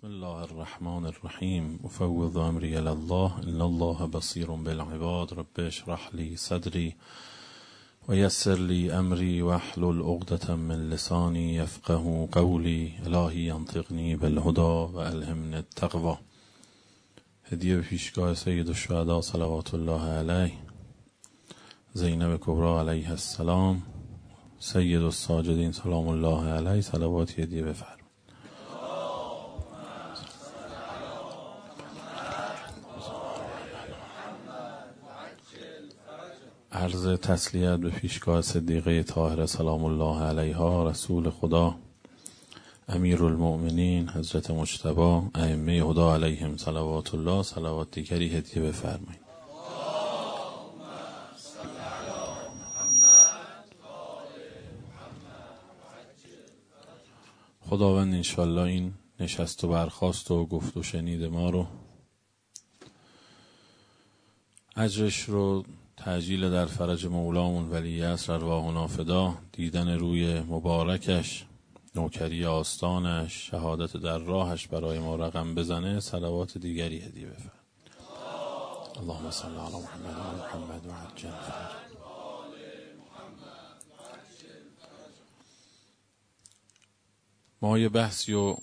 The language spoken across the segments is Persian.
بسم الله الرحمن الرحیم. افوض امری الی الله ان الله بصیر بالعباد. رب اشرح لی صدری و یسر لی امری واحلل عقدة من لسانی یفقهوا قولی. الهی انطقنی بالهدی و الهمنی التقوی. هدیه به پیشگاه سید الشهدا صلوات الله علیه، زینب کبری علیها السلام، سید الساجدین سلام الله علیه. صلوات هدیه بفرمایید. عرض تسلیت به پیشگاه صدیقه طاهره سلام الله علیها، رسول خدا، امیر المؤمنین حضرت مجتبی، ائمه هدی علیهم صلوات الله. صلوات دیگری هدیه بفرمایید. خداوند انشالله این نشست و برخاست و گفت و شنید ما رو، اجرش رو تعجیل در فرج مولامون ولی عصر ارواحنا فدا، دیدن روی مبارکش، نوکری آستانش، شهادت در راهش برای ما رقم بزنه. صلوات دیگری هدیه بفرمایید. اللهم صل علی محمد و محمد و عجل فرج. ما یه بحثی و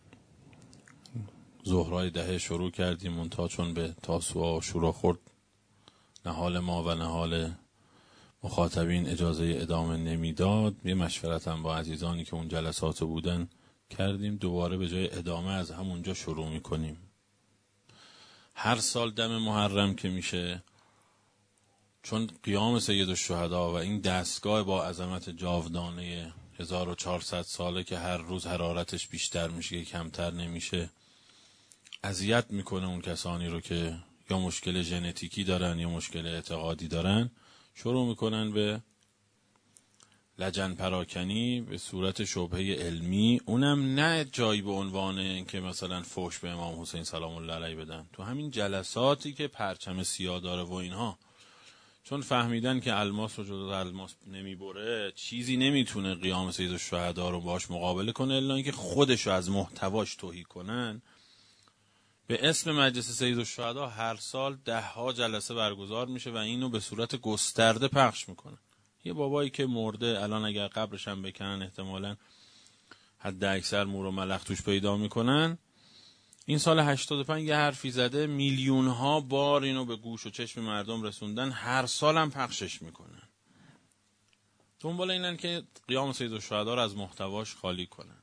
ظهرای دهه شروع کردیم، منتها چون به تاسوعا و شورا خورد نهال ما و نهال مخاطبین اجازه ادامه نمیداد، یه مشورتم با عزیزانی که اون جلسات بودن کردیم، دوباره به جای ادامه از همونجا شروع میکنیم. هر سال دم محرم که میشه، چون قیام سید الشهدا و این دستگاه با عظمت جاودانه 1400 ساله که هر روز حرارتش بیشتر میشه کمتر نمیشه، اذیت میکنه اون کسانی رو که یا مشکل ژنتیکی دارن یا مشکل اعتقادی دارن، شروع میکنن به لجن پراکنی به صورت شبهه علمی، اونم نه جایی به عنوان اینکه مثلا فحش به امام حسین سلام الله علیه بدن، تو همین جلساتی که پرچم سیاه داره و اینها، چون فهمیدن که الماس رو جدا الماس نمیبره، چیزی نمیتونه قیام سید الشهدا رو باش مقابله کنه الا اینکه خودشو از محتواش تهی کنن. به اسم مجلس سید الشهدا هر سال 10 جلسه برگزار میشه و اینو به صورت گسترده پخش میکنن. یه بابایی که مرده الان اگر قبرش هم بکنن احتمالاً حد اکثر مور و ملخ توش پیدا میکنن. این سال 85 یه حرفی زده، میلیون ها بار اینو به گوش و چشم مردم رسوندن، هر سال هم پخشش میکنن. دنبال اینن که قیام سید الشهدا رو از محتواش خالی کنن.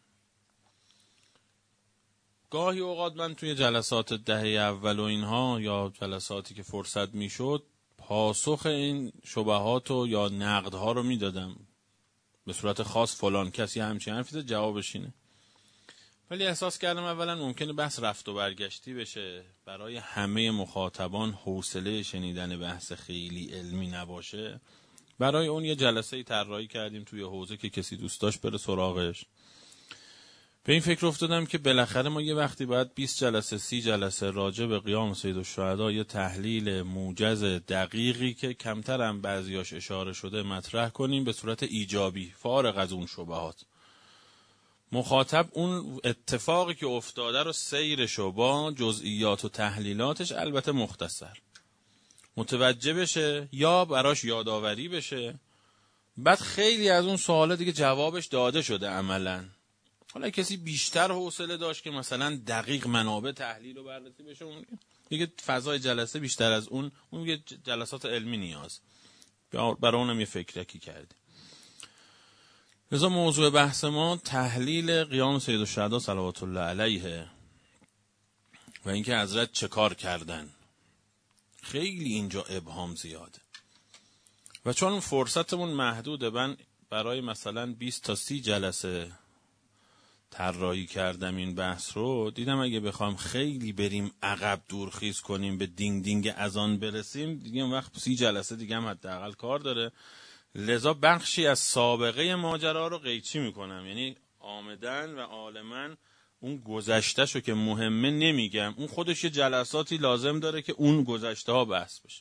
گاهی اوقات من توی جلسات دهه اول و اینها یا جلساتی که فرصت میشد پاسخ این شبهات و یا نقدها رو میدادم به صورت خاص، فلان کسی همچین حرفی زد جوابش اینه. ولی احساس کردم اولا ممکنه بحث رفت و برگشتی بشه، برای همه مخاطبان حوصله شنیدن بحث خیلی علمی نباشه. برای اون یه جلسه طراحی کردیم توی حوزه که کسی دوست داشت بره سراغش. به این فکر افتادم که بالاخره ما یه وقتی باید 20 جلسه 30 جلسه راجع به قیام سید الشهدا یه تحلیل موجز دقیقی که کمتر هم بعضیاش اشاره شده مطرح کنیم به صورت ایجابی، فارغ از اون شبهات. مخاطب اون اتفاقی که افتاده رو سیرشو با جزئیات و تحلیلاتش البته مختصر متوجه بشه یا براش یادآوری بشه. بعد خیلی از اون سوالا دیگه جوابش داده شده عملاً. حالا کسی بیشتر حوصله داشت که مثلا دقیق منابع تحلیل و بررسی بشه، اون دیگه فضای جلسه بیشتر از اون یه جلسات علمی نیاز، برای اونم یه فکرکی کردیم. لذا موضوع بحث ما تحلیل قیام سید الشهدا صلوات الله علیه و اینکه حضرت چه کار کردن. خیلی اینجا ابهام زیاده و چون فرصتمون محدوده، من برای مثلا 20 تا 30 جلسه طراحی کردم این بحث رو. دیدم اگه بخوام خیلی بریم عقب دورخیز کنیم به دینگ دینگ اذان برسیم، دیگه اون وقت 30 جلسه دیگه هم حداقل کار داره. لذا بخشی از سابقه ماجرا رو قیچی میکنم، یعنی آمدن و عالمن اون گذشتهشو که مهمه نمیگم، اون خودش یه جلساتی لازم داره که اون گذشته ها بحث بشه.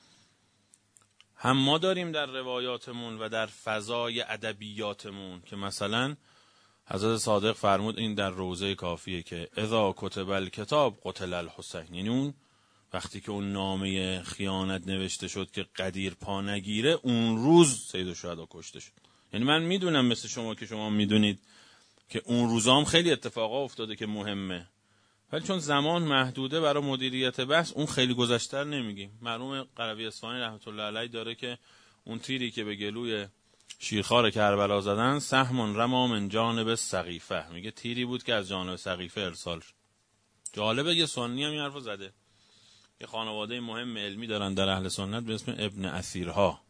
هم ما داریم در روایاتمون و در فضای ادبیاتمون که مثلا حضرت صادق فرمود این در روضه کافیه که اذا کتب الکتاب قتل الحسین، یعنی اون وقتی که اون نامه خیانت نوشته شد که قدیر پا نگیره، اون روز سید الشهدا کشته شد. یعنی من میدونم مثل شما که شما میدونید که اون روزام خیلی اتفاقا افتاده که مهمه، ولی چون زمان محدوده برای مدیریت بحث اون خیلی گذشتر نمیگیم. مرحوم قروی اصفهانی رحمت الله علیه داره که اون تیری که به گلوی شیرخوار کربلا زدن، سهم رما من جانب سقیفه، میگه تیری بود که از جانب سقیفه ارسال شد. جالبه یه سنی هم این حرفو زده. یه خانواده مهم علمی دارن در اهل سنت به اسم ابن اسیرها.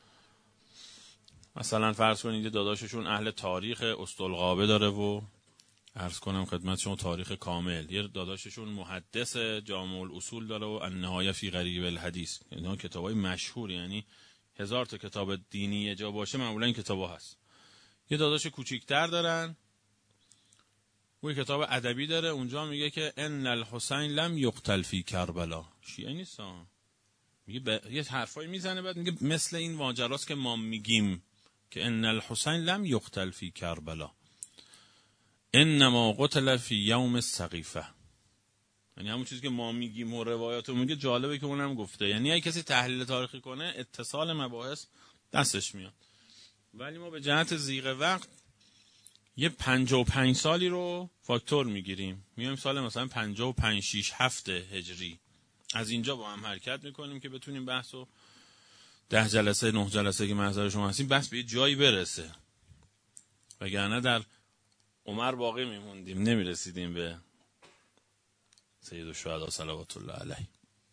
مثلا فرض کنید داداششون اهل تاریخ اسطلغابه داره و عرض کنم خدمت شما تاریخ کامل. یه داداششون محدث جامع الاصول داره و النهایه فی غریب الحدیث. اینا کتابای مشهور، یعنی 1000 تا کتاب دینی یه جا باشه معمولا این کتابا هست. یه داداش کوچیک‌تر دارن، اون کتاب ادبی داره، اونجا میگه که ان الحسین لم یقتل فی کربلا. شیعه نیست ها، میگه یه حرفایی میزنه بعد میگه مثل این ماجراست که ما میگیم که ان الحسین لم یقتل فی کربلا انما قتل فی یوم السقیفه. یعنی همون چیزی که ما میگیم و روایاتو میگه. جالبه که اونم گفته. یعنی اگه کسی تحلیل تاریخی کنه اتصال مباحث دستش میاد. ولی ما به جهت ضیق وقت یه 55 سالی رو فاکتور میگیریم، میایم سال مثلا 55 6 7 هجری از اینجا با هم حرکت میکنیم که بتونیم بحثو 10 جلسه 9 جلسه که محضر شما هستیم بس به یه جایی برسه، وگرنه در عمر باقی میموندیم، نمیرسیدیم به سید الشهدا صلوات الله علیه.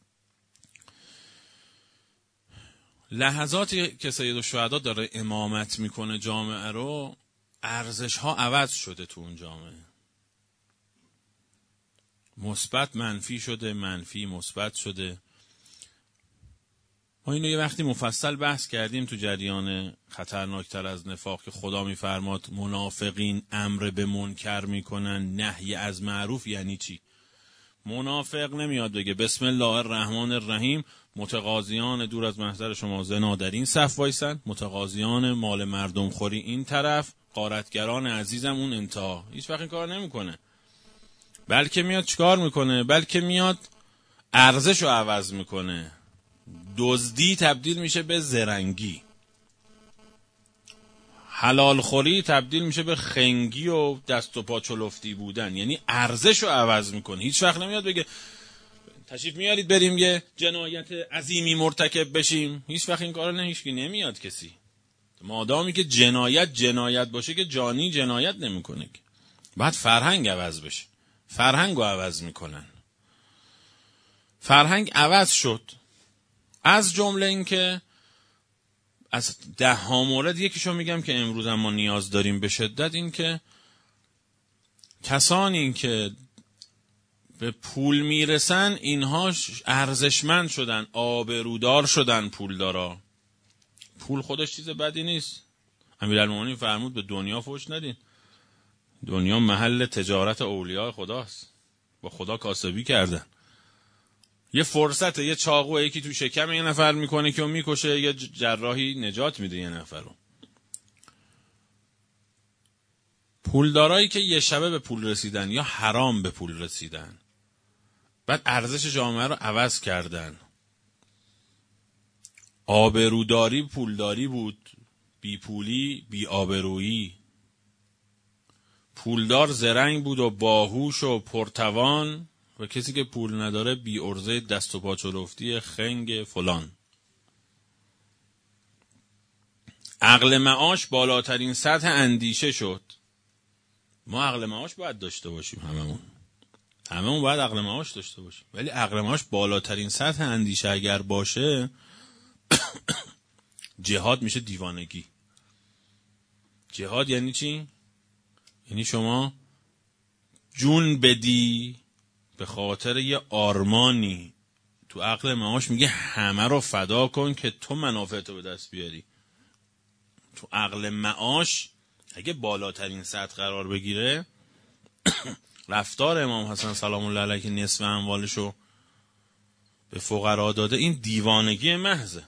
لحظاتی که سید الشهدا داره امامت میکنه جامعه رو، ارزش ها عوض شده تو اون جامعه. مثبت منفی شده، منفی مثبت شده. ما اینو یه وقتی مفصل بحث کردیم تو جریان خطرناکتر از نفاق که خدا میفرماد منافقین امر به منکر میکنن نهی از معروف. یعنی چی؟ منافق نمیاد بگه بسم الله الرحمن الرحیم متقاضیان دور از محضر شما زنا در این صف وایسن، متقاضیان مال مردم خوری این طرف، غارتگران عزیزم اون انتها. هیچ وقت این کار نمیکنه. بلکه میاد چیکار میکنه؟ بلکه میاد ارزشو عوض میکنه. دزدی تبدیل میشه به زرنگی، حلال خوری تبدیل میشه به خنگی و دست و پا چلفتی بودن. یعنی ارزشو عوض میکنه. هیچ وقت نمیاد بگه تشریف میارید بریم یه جنایت عظیمی مرتکب بشیم. هیچ وقت این کارو هیچکی نمیاد کسی. مادامی که جنایت باشه که جانی جنایت نمیکنه. بعد فرهنگ عوض بشه. فرهنگو عوض میکنن. فرهنگ عوض شد. از جمله این که از 10 مورد یکیشو میگم که امروز ما نیاز داریم به شدت، این که کسانی که به پول میرسن اینها ارزشمند شدن، آبرودار شدن. پولدارا، پول خودش چیز بدی نیست. امیرالمومنین فرمود به دنیا فحش ندین. دنیا محل تجارت اولیاء خداست. با خدا کاسبی کردن. یه فرصت، یه چاقو یکی تو شکم یه نفر میکنه که اون میکشه، یه جراحی نجات میده یه نفر رو. پولدارایی که یه شبه به پول رسیدن یا حرام به پول رسیدن، بعد ارزش جامعه رو عوض کردن. آبروداری پولداری بود، بی پولی بی آبرویی. پولدار زرنگ بود و باهوش و پرتوان، و کسی که پول نداره بی ارزه دست و پا چلفتی خنگ فلان. عقل معاش بالاترین سطح اندیشه شد. ما عقل معاش باید داشته باشیم، هممون باید عقل معاش داشته باشیم، ولی عقل معاش بالاترین سطح اندیشه اگر باشه جهاد میشه دیوانگی. جهاد یعنی چی؟ یعنی شما جون بدی به خاطر یه آرمانی. تو عقل معاش میگه همه رو فدا کن که تو منافعتو به دست بیاری. تو عقل معاش اگه بالاترین سطح قرار بگیره رفتار امام حسن سلام الله علیه که نصف اموالشو به فقرا داده، این دیوانگی محضه.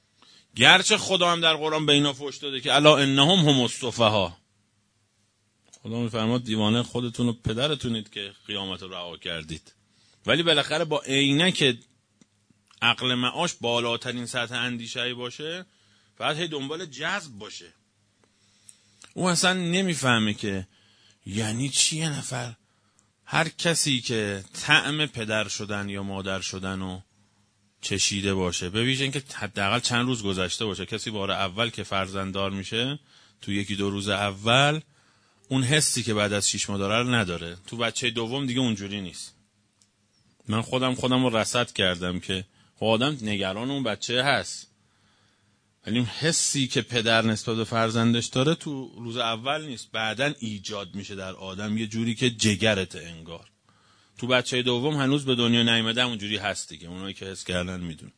گرچه خدا هم در قرآن به اینا فحش داده که الا انهم هم السفها، خدا میفرماد دیوانه خودتون و پدرتونید که قیامت رو رها کردید. ولی بالاخره با عینک عقل معاش بالاترین سطح اندیشه‌ای باشه، فقط هی دنبال جذب باشه. او اصلا نمیفهمه که یعنی چی یه نفر، هر کسی که طعم پدر شدن یا مادر شدن رو چشیده باشه، به ویژه اینکه حداقل چند روز گذشته باشه. کسی بار اول که فرزنددار میشه تو 1-2 روز اول اون حسی که بعد از 6 ماه داره رو نداره. تو بچه دوم دیگه اونجوری نیست. من خودم رو رصد کردم که آدم نگران اون بچه هست، ولی اون حسی که پدر نسبت به فرزندش داره تو روز اول نیست، بعدن ایجاد میشه در آدم یه جوری که جگرته انگار. تو بچه دوم هنوز به دنیا نیامده اونجوری هست دیگه، اونایی که حس کردن میدون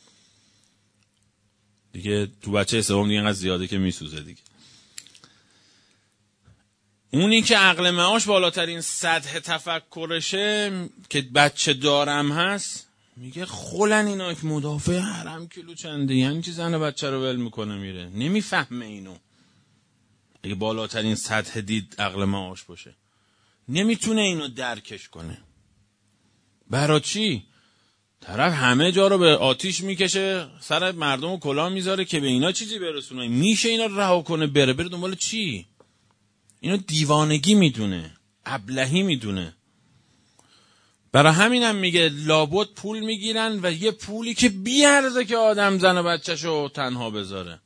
دیگه. تو بچه سوم دیگه انقدر زیاده که میسوزه دیگه. اونی که عقل معاش بالاترین سطح تفکرشه که بچه دارم هست، میگه خلن اینا که مدافع حرم کیلو چنده، یعنی چی زن بچه رو ول میکنه میره؟ نمیفهمه اینو. اگه بالاترین سطح دید عقل معاش باشه نمیتونه اینو درکش کنه. برای چی؟ طرف همه جا رو به آتیش میکشه، سر مردم رو کلاه میذاره که به اینا چیزی برسونه. میشه اینا رها کنه بره دنبال چی؟ اینو دیوانگی میدونه، ابلهی میدونه. برای همینم میگه لابد پول میگیرن و یه پولی که بیارزه که آدم زن و بچه‌شو تنها بذاره.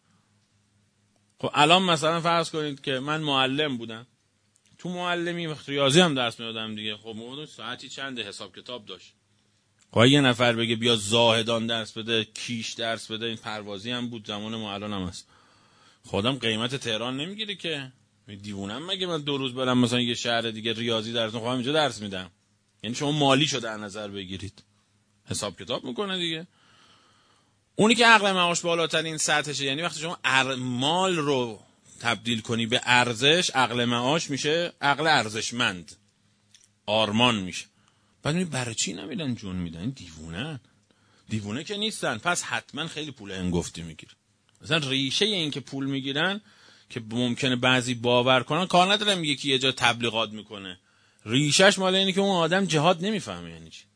خب الان مثلا فرض کنید که من معلم بودم، تو معلمی وقت ریاضی هم درس میدادم دیگه. خب موقع ساعتی چنده حساب کتاب داشت. خب یه نفر بگه بیا زاهدان درس بده، کیش درس بده، این پروازی هم بود زمان ما، الان هم هست. خودم قیمت تهران نمیگیره که. دیوونم مگه من 2 روز برم مثلا یه شهر دیگه ریاضی درس میخوام اینجا درس میدم؟ یعنی شما مالیشو در نظر بگیرید، حساب کتاب میکنه دیگه. اونی که عقل معاش بالاترین سطحشه، یعنی وقتی شما مال رو تبدیل کنی به ارزش، عقل معاش میشه عقل ارزشمند، آرمان میشه. بعد میگه برای چی نمیدن جون میدن؟ دیوونه که نیستن، پس حتما خیلی پول هنگفتی میگیره. مثلا ریشه این که پول میگیرن که ممکنه بعضی باور کنن، کار نداره میگه که یه جا تبلیغات میکنه، ریشش مال اینه که اون آدم جهاد نمیفهمه یعنی چی.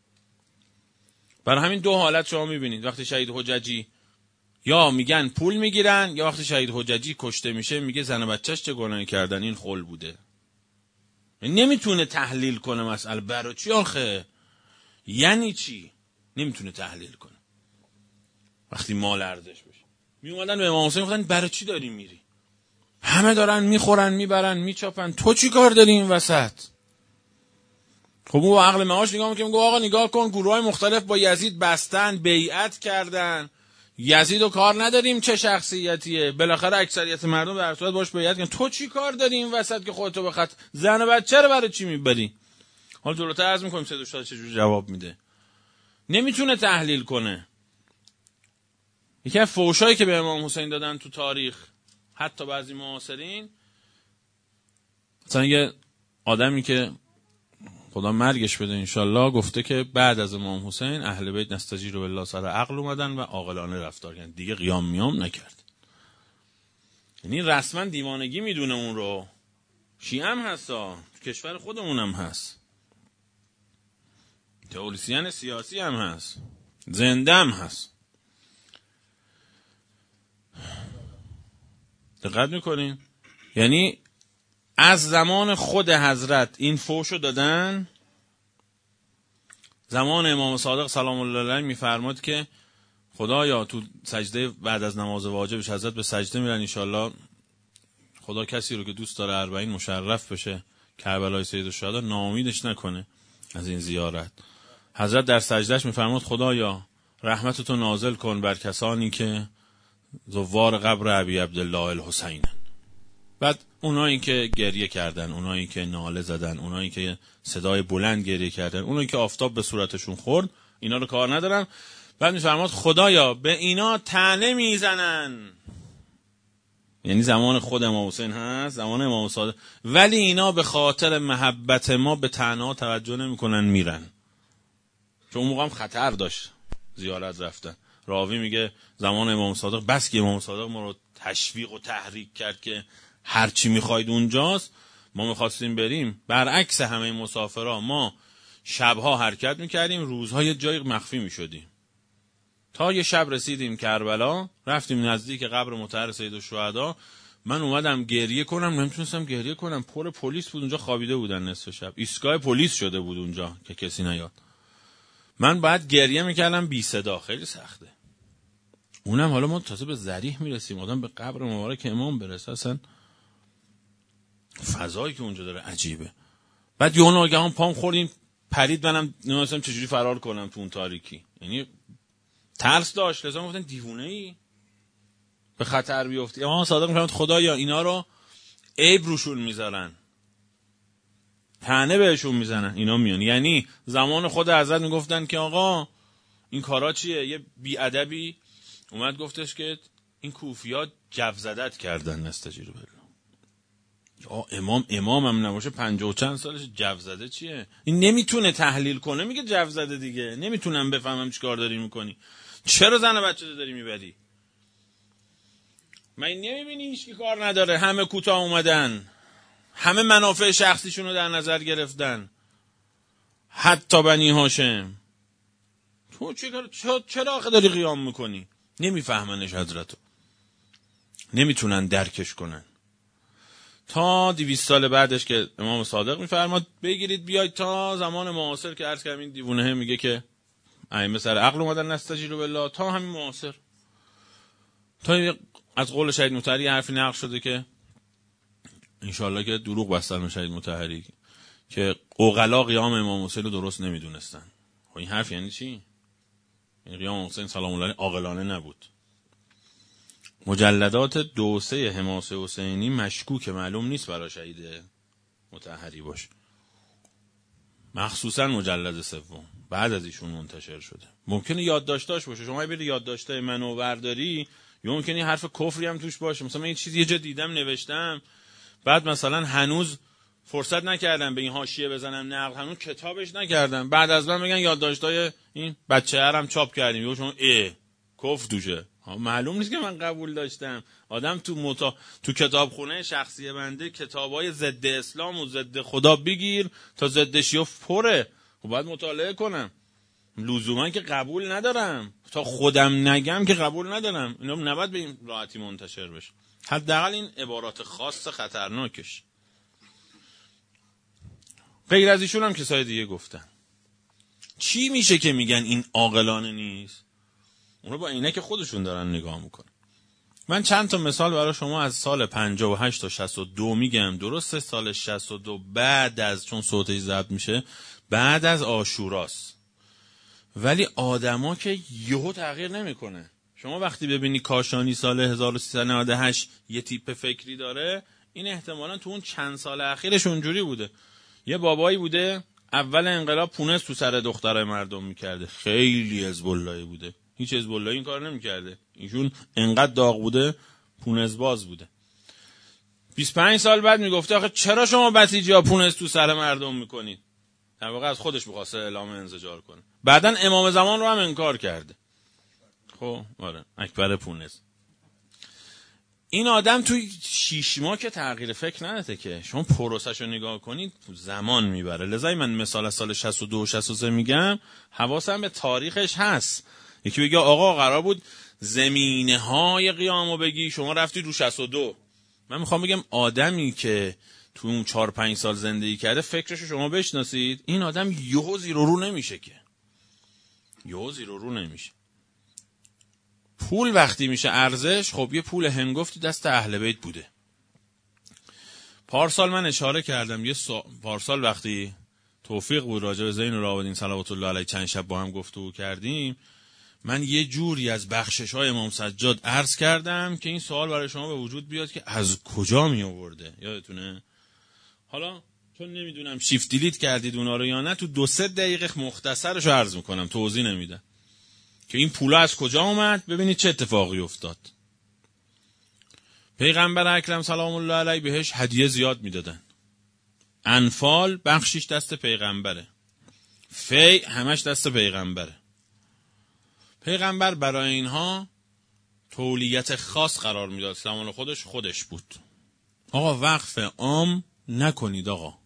برای همین 2 حالت شما میبینید وقتی شهید حججی یا میگن پول میگیرن، یا وقتی شهید حججی کشته میشه میگه زن و بچه‌ش چه گناهی کردن، این خل بوده. نمیتونه تحلیل کنه مسئله برای چی آخه، یعنی چی، نمیتونه تحلیل کنه. وقتی مال ارزش بشه میومدن به امام حسین گفتن برای چی داری میری؟ همه دارن میخورن میبرن میچاپن، تو چی کار داری این وسط؟ خب اون با عقل معاش نگاه میکنه، میگه آقا نگاه کن گروهای مختلف با یزید بستن، بیعت کردن، یزید و کار نداریم چه شخصیتیه، بالاخره اکثریت مردم در صورت باش بیعت کردن. تو چی کار داری این وسط که خودتو بخط زن و بچه رو برای چی میبری؟ حالا جلوتر عرض میکنیم سید استاد چجوری جواب میده. نمیتونه تحلیل کنه. یکی از فحشایی که به امام حسین دادن تو تاریخ حتی بعضی معاصرین، مثلا یه آدمی که خدا مرگش بده انشالله گفته که بعد از امام حسین اهل بیت نستجیر بالله سر عقل اومدن و عاقلانه رفتار کردن، دیگه قیام میام نکرد. یعنی رسما دیوانگی میدونه اون رو. شیعه هم هستا، کشور خودمون هم هست، تئوریسین سیاسی هم هست، زنده هم هست. دقت میکنین؟ یعنی از زمان خود حضرت این فوشو دادن. زمان امام صادق سلام الله علیه میفرماد که خدایا تو سجده بعد از نماز واجبش حضرت به سجده میرن، انشالله خدا کسی رو که دوست داره 40 مشرف بشه کربلای سید الشهدا ناامیدش نکنه از این زیارت. حضرت در سجدهش میفرماد خدایا رحمتتو نازل کن بر کسانی که زوار قبر ابی عبدالله الحسین. بعد اونایی که گریه کردن، اونایی که ناله زدن، اونایی که صدای بلند گریه کردن، اونایی که آفتاب به صورتشون خورد، اینا رو کار ندارن. بعد میفرماد خدایا به اینا طعنه میزنن، یعنی زمان خود امام حسین هست، زمان امام صادق، ولی اینا به خاطر محبت ما به طعنه توجه نمیکنن میرن. چون اون موقع هم خطر داشت زیارت رفتن. راوی میگه زمان امام صادق بس که امام صادق ما رو تشویق و تحریک کرد که هر چی میخواید اونجاست، ما میخواستیم بریم، برعکس همه مسافرها ما شبها حرکت میکردیم، روزها یه جای مخفی میشدیم. تا یه شب رسیدیم کربلا، رفتیم نزدیک قبر مطهر سیدالشهدا. من اومدم گریه کنم، نمیتونستم گریه کنم، پر پلیس بود اونجا، خوابیده بودن نصف شب، ایستگاه پلیس شده بود اونجا که کسی نیاد. من بعد گریه میکردم بی صدا، خیلی سخته. اونم حالا ما تازه به ذریح میرسیم، آدم به قبر مبارک امام برسه، اصلا فضایی که اونجا داره عجیبه. بعد یه ناگهان پام خوردیم پرید، منم نمی‌دونستم چجوری فرار کنم تو اون تاریکی، یعنی ترس داشت. لازم گفتن دیوونه ای به خطر بیفتی. امام صادق میفرماد خدایا اینا رو عیب روشون میذارن، طعنه بهشون میزنن، اینا میان. یعنی زمان خود حضرت میگفتن که آقا این کارا چیه؟ یه بیادبی اومد گفتش که این کوفیات جوزدت کردن نستجیرو بالله. امامم نباشه 50 و چند سالش، جوزده چیه؟ این نمیتونه تحلیل کنه، میگه جوزده دیگه، نمیتونم بفهمم چیکار داری میکنی، چرا زن و بچه داری میبری؟ من نمیبینی هیچکی کار نداره، همه کوتاه اومدن، همه منافع شخصیشون رو در نظر گرفتن، حتی بنی هاشم. تو چرا آخه داری قیام میکنی؟ نمیفهمنش حضرتو، نمیتونن درکش کنن. تا 200 سال بعدش که امام صادق میفرماد بگیرید بیاید تا زمان معاصر که عرض کردم این دیوونه میگه که ائمه سر عقل اومدن نستجیروا بالله، تا همین معاصر، تا از قول شهید مطهری حرفی نقل شده که انشالله که دروغ بستن شهید مطهری که عقلا قیام امام حسین رو درست نمیدونستن. این حرف یعنی چی؟ این قیام حسین سلام الله علیه عاقلانه نبود. مجلدات 2-3 حماسه حسینی مشکوک، معلوم نیست برای شهید مطهری باشه، مخصوصا مجلد 3 بعد از ایشون منتشر شده. ممکنه یادداشتاش باشه، شما برید یادداشتای منو برداری، یا ممکنه حرف کفری هم توش باشه. مثلا من یه چیزی یه جا دیدم نوشتم، بعد مثلا هنوز فرصت نکردم به این حاشیه بزنم نقد، هنوز کتابش نکردم، بعد از من میگن یادداشتای این بچه هرم چاپ کردیم، یا شما کفر توشه. معلوم نیست که من قبول داشتم. آدم تو کتابخونه شخصی بنده کتابای ضد اسلام و ضد خدا بگیر تا ضدشیو پره، خب باید مطالعه کنم. لزوما که قبول ندارم، تا خودم نگم که قبول ندارم. اینا نباید به این راحتی منتشر بشه، حداقل این عبارات خاص خطرناکش. غیر از ایشون هم کسای دیگه گفتن. چی میشه که میگن این عاقلانه نیست؟ اونو با عینک خودشون دارن نگاه میکنن. من چند تا مثال برای شما از سال 58 تا 62 میگم. درسته سال 62 بعد از، چون صوتش ضبط میشه، بعد از عاشوراست، ولی آدما که یهو تغییر نمیکنه. شما وقتی ببینی کاشانی سال 1398 یه تیپ فکری داره، این احتمالاً تو اون چند سال اخیرش اونجوری بوده. یه بابایی بوده اول انقلاب پونس تو سر دخترای مردم میکرده، خیلی حزب اللهی بوده، هیچ حزب اللهی این کار نمیکرده، ایشون انقدر داغ بوده پونس باز بوده. 25 سال بعد میگفته آخه چرا شما بسیجی‌ها پونس تو سر مردم میکنید؟ در واقع از خودش میخواسته اعلام انزجار کنه. بعدن امام زمان رو هم انکار کرده. خب آره، اکبر پونس. این آدم توی 6 ماه که تغییر فکر نداده که. شما پروسش رو نگاه کنید زمان میبره. لذا من مثال از سال 62 و 63 میگم، حواسم به تاریخش هست. یکی بگه آقا قرار بود زمینه های قیامو بگی، شما رفتی رو 62. من میخوام بگم آدمی که تو اون 4-5 سال زندگی کرده فکرشو شما بشناسید، این آدم یهو زیر و رو نمیشه که. یهو زیر و رو نمیشه. پول وقتی میشه ارزش، خب یه پول هنگفتی دست اهل بیت بوده. پارسال من اشاره کردم، پارسال وقتی توفیق بود راجع به زین العابدین صلوات الله علیه چند شب با هم گفتگو کردیم، من یه جوری از بخشش‌های امام سجاد عرض کردم که این سوال برای شما به وجود بیاد که از کجا می آورده. یادتونه؟ حالا چون نمیدونم شیفت دیلیت کردید اونا رو یا نه، تو 2-3 دقیقه مختصرش رو عرض میکنم، توضیح نمیدم که این پولا از کجا اومد. ببینید چه اتفاقی افتاد. پیغمبر اکرم سلام الله علیه بهش هدیه زیاد میدادن. انفال بخشش دست پیغمبره، فی همش دست پیغمبره. پیغمبر برای اینها تولیت خاص قرار میداد، زمان خودش بود. آقا وقف عام نکنید آقا.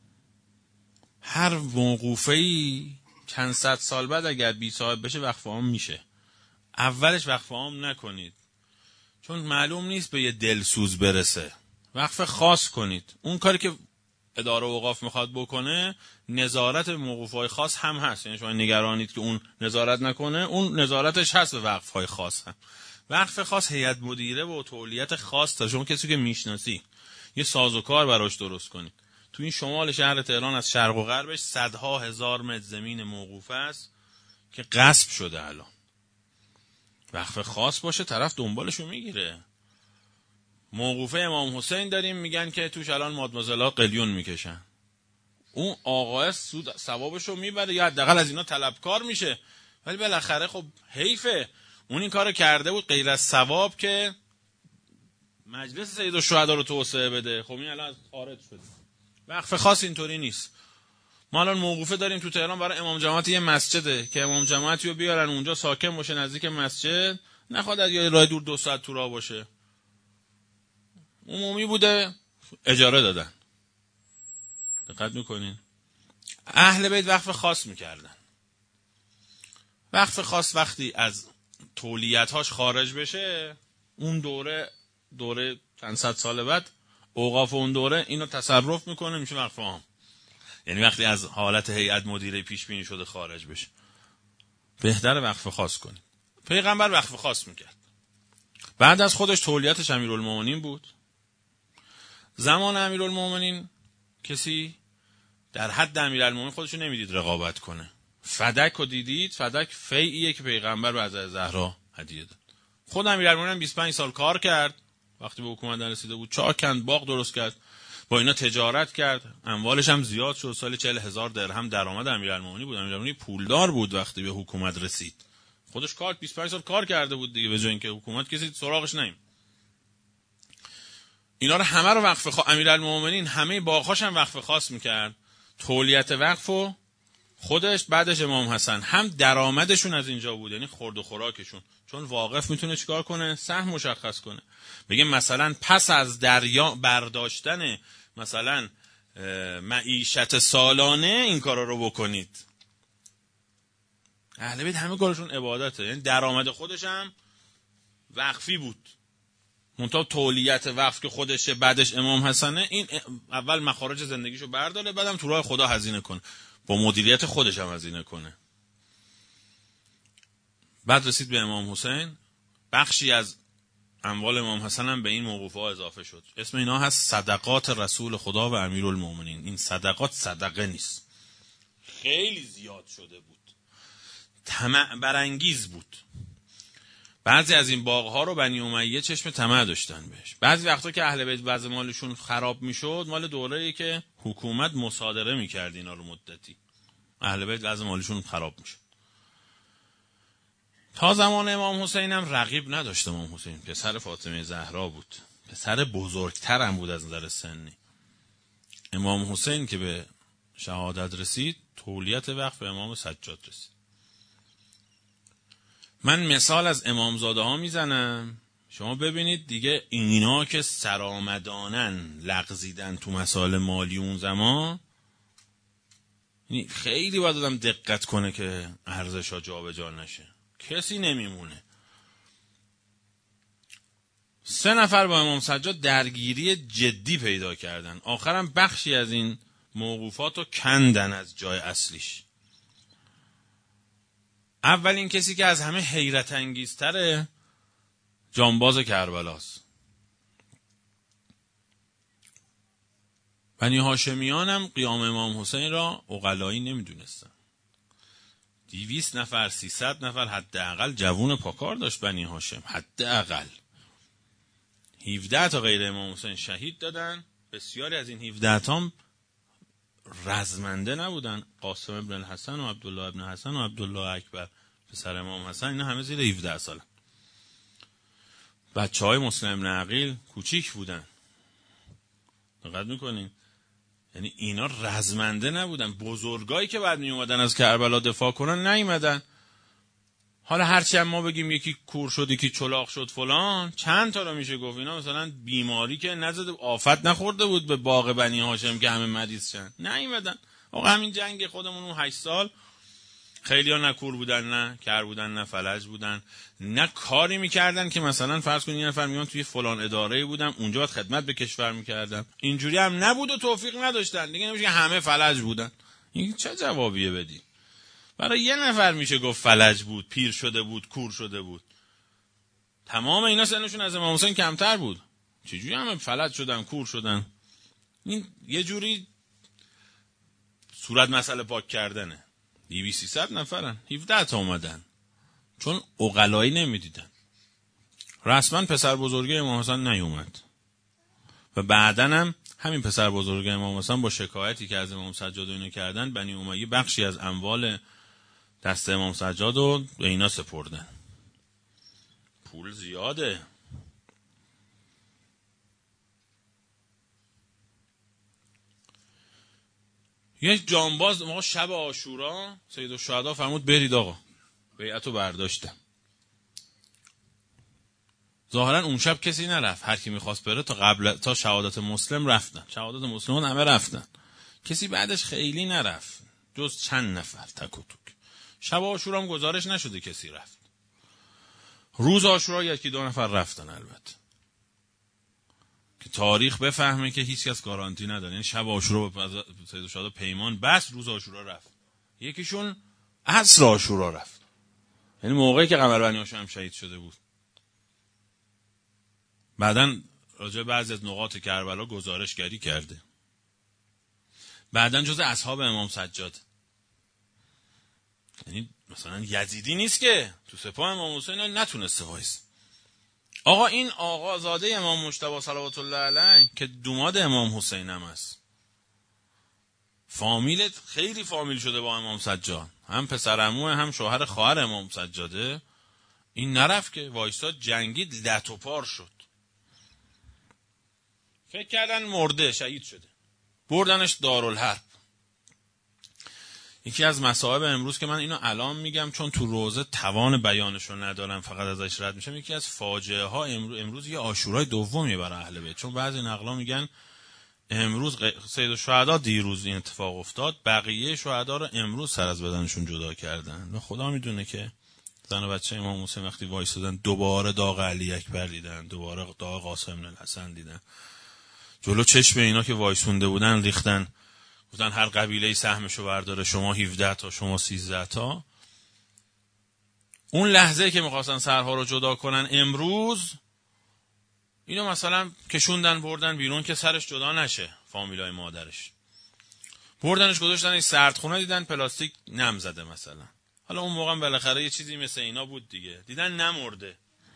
هر موقوفه‌ای چند صد سال بعد اگر بی صاحب بشه وقف عام میشه. اولش وقف عام نکنید، چون معلوم نیست به یه دلسوز برسه. وقف خاص کنید. اون کاری که اداره اوقاف میخواد بکنه نظارت موقوفهای خاص هم هست، یعنی شما نگرانید که اون نظارت نکنه، اون نظارتش هست به وقفهای خاص هم. وقف خاص هیئت مدیره و تولیت خاص تا شما کسی که میشناسی یه سازوکار براش درست کنید. تو این شمال شهر تهران از شرق و غربش صدها هزار متر زمین موقوفه است که غصب شده. الان وقف خاص باشه طرف دنبالشو میگیره. موقوفه امام حسین داریم میگن که توش الان مادمازلا قلیون میکشن. اون آقای سود ثوابشو میبره یا حداقل از اینا طلبکار میشه، ولی بالاخره خب حیفه اون این کارو کرده بود غیر از ثواب که مجلس سید الشهدا رو توسعه بده. خب این الان از خارج شده. وقف خاص اینطوری نیست. ما الان موقوفه داریم تو تهران برای امام جماعت یه مسجده که امام جماعتی رو بیارن اونجا ساکن باشه نزدیک مسجد، نخواد از یه راه دور 2 ساعت تو راه باشه. عمومی بوده اجاره دادن. دقت میکنین؟ اهل بیت وقف خاص میکردن. وقف خاص وقتی از تولیت‌هاش خارج بشه، اون دوره چند صد سال بعد اوقاف اون دوره اینو تصرف میکنه، میشه وقف عام. یعنی وقتی از حالت هیئت مدیره پیش بینی شده خارج بشه، بهتره وقف خاص کنید. پیغمبر وقف خاص میکرد. بعد از خودش تولیتش امیرالمومنین بود. زمان امیرالمومنین کسی در حد امیرالمومنین خودشو نمیدید رقابت کنه. فدک رو دیدید، فدک فیعیه که پیغمبر به حضرت زهرا هدیه داد. خود امیرالمومنین 25 سال کار کرد، وقتی به حکومت رسیده بود چاه کند، باغ درست کرد، با اینا تجارت کرد، اموالش هم زیاد شد. سال 40,000 درهم درآمد امیرالمومنین بود. امیرالمومنین پولدار بود وقتی به حکومت رسید. خودش 25 سال کار کرده بود دیگه، به جای اینکه حکومت کسی سراغش نیم. اینا رو همه رو وقف امیرالمومنین همه باغ‌هاش هم وقف خاص میکرد. تولیت وقفو خودش، بعدش امام حسن، هم درآمدشون از اینجا بود، یعنی خورد و خوراکشون. چون واقف میتونه چیکار کنه؟ سهم مشخص کنه. بگه مثلا پس از دریا برداشتن مثلا معیشت سالانه این کارا رو بکنید. اهل بیت همه کارشون عبادته، یعنی درآمد خودش هم وقفی بود. منتها تولیت وقف که خودشه، بعدش امام حسنه، این اول مخارج زندگیشو برداره، بعدم تو راه خدا هزینه کنه، با مدیریت خودش هم هزینه کنه. بعد رسید به امام حسین، بخشی از اموال امام حسن هم به این موقوفه ها اضافه شد. اسم اینا هست صدقات رسول خدا و امیرالمومنین. این صدقات صدقه نیست، خیلی زیاد شده بود، طمع برانگیز بود. بعضی از این باغ‌ها رو بنی امیه چشم طمع داشتن بهش. بعضی وقتا که اهل بیت وضع مالشون خراب میشد، مال دوره‌ای که حکومت مصادره میکرد اینا رو مدتی، اهل بیت وضع مالشون خراب میشد. تا زمان امام حسین هم رقیب نداشت. امام حسین پسر فاطمه زهرا بود، پسر بزرگتر هم بود از نظر سنی. امام حسین که به شهادت رسید، تولیت وقف به امام سجاد رسید. من مثال از امامزاده ها میزنم، شما ببینید دیگه اینا که سرآمدانن لغزیدن تو مسائل مالی اون زمان، خیلی باید آدم دقت کنه که ارزش‌ها جابجا نشه، کسی نمیمونه. 3 نفر با امام سجاد درگیری جدی پیدا کردن، آخرم بخشی از این موقوفات رو کندن از جای اصلیش. اولین کسی که از همه حیرت انگیزتره جانباز کربلاست. بنی هاشمیان هم قیام امام حسین را عقلایی نمیدونستن. 200 نفر 300 نفر حداقل جوون پاکار داشت بنی هاشم، حداقل 17 تا غیر امام حسین شهید دادن. بسیاری از این 17 تا رزمنده نبودن. قاسم ابن الحسن و عبدالله ابن حسن و عبدالله اکبر پسر امام حسن، اینا همه زیر 17 سالن. بچهای مسلم ابن عقیل کوچیک بودن. دقت میکنین؟ یعنی اینا رزمنده نبودن. بزرگایی که بعد می اومدن از کربلا دفاع کنن نیومدن. حالا هرچی هم ما بگیم یکی کور شد یکی چلاق شد فلان، چند تا رو میشه گفت اینا مثلا بیماری که نزده آفت نخورده بود به باغ بنی هاشم که همه مریض شدن، نیومدن. آقا همین جنگ خودمون اون 8 سال خیلی ها نه کور بودن نه کر بودن نه فلج بودن، نه کاری میکردن که مثلا فرض کنید یه نفر میان توی فلان اداره بودن اونجا باید خدمت به کشور میکردن، اینجوری هم نبود و توفیق نداشتن دیگه، نمیشه همه فلج بودن. این چه جوابیه بدی؟ برای یه نفر میشه گفت فلج بود، پیر شده بود، کور شده بود. تمام اینا سنشون از امام حسین کمتر بود، چجوری همه فلج شدن کور شدن؟ این یه جوری صورت مسئله پاک کردنه. 200-300 نفرن، 17 تا اومدن چون عقلایی نمیدیدن. رسما پسر بزرگه امام حسین نیومد و بعدن هم همین پسر بزرگه امام حسین با شکایتی که از امام سجاد و اینو کردن، بنی امیه بخشی از اموال دست امام سجاد رو به اینا سپردن. پول زیاده. یه جانباز ما شب عاشورا سید الشهدا فرمود برید آقا بیعتو برداشتم. ظاهرا اون شب کسی نرفت، هر کی میخواست بره تا شهادت مسلم رفتن، شهادت مسلمان همه رفتن، کسی بعدش خیلی نرفت جز چند نفر تک و توک. شب عاشورا هم گزارش نشده کسی رفت. روز عاشورا 1-2 نفر رفتن، البته که تاریخ بفهمه که هیچ کس گارانتی نداره. یعنی شب عاشورا با سید الشهدا پیمان بس، روز عاشورا رفت. یکیشون عصر عاشورا رفت، یعنی موقعی که قمر بنی هاشم شهید شده بود. بعداً راجع بعضی از نقاط کربلا گزارشگری کرده. بعداً جز اصحاب امام سجاد، یعنی مثلا یزیدی نیست که تو سپاه امام حسین نتونسته وایس. آقا این آقازاده امام مجتبی صلوات الله علیه که دوماد امام حسین هم است، فامیلت خیلی فامیل شده با امام سجاد، هم پسرعموه هم شوهر خواهر امام سجاده، این نرفت که وایساد جنگید لت و پار شد. فکر کردن مرده شهید شده، بردنش دارالحرب. یکی از مصائب امروز که من اینو الان میگم چون تو روزه توان بیانشو ندارم فقط ازش رد میشم، یکی از فاجعه ها امروز یه عاشورای دومیه برای اهل بیت، چون بعضی نقلا میگن امروز سید الشهدا دیروز این اتفاق افتاد، بقیه شهدا رو امروز سر از بدنشون جدا کردن و خدا میدونه که زن و بچه امام حسین وقتی وایسادن دوباره داغ علی اکبر دیدن، دوباره داغ قاسم بن الحسن دیدن، جلو چشم اینا که وایسونده بودن ریختن، گفتن هر قبیله سهمشو برداره، شما 17 تا شما 13 تا. اون لحظه که میخواستن سرها رو جدا کنن امروز، اینو مثلا کشوندن بردن بیرون که سرش جدا نشه، فامیلای مادرش بردنش گذاشتن این سردخونه، دیدن پلاستیک نم زده مثلا. حالا اون موقع بالاخره یه چیزی مثل اینا بود دیگه، دیدن نمرده،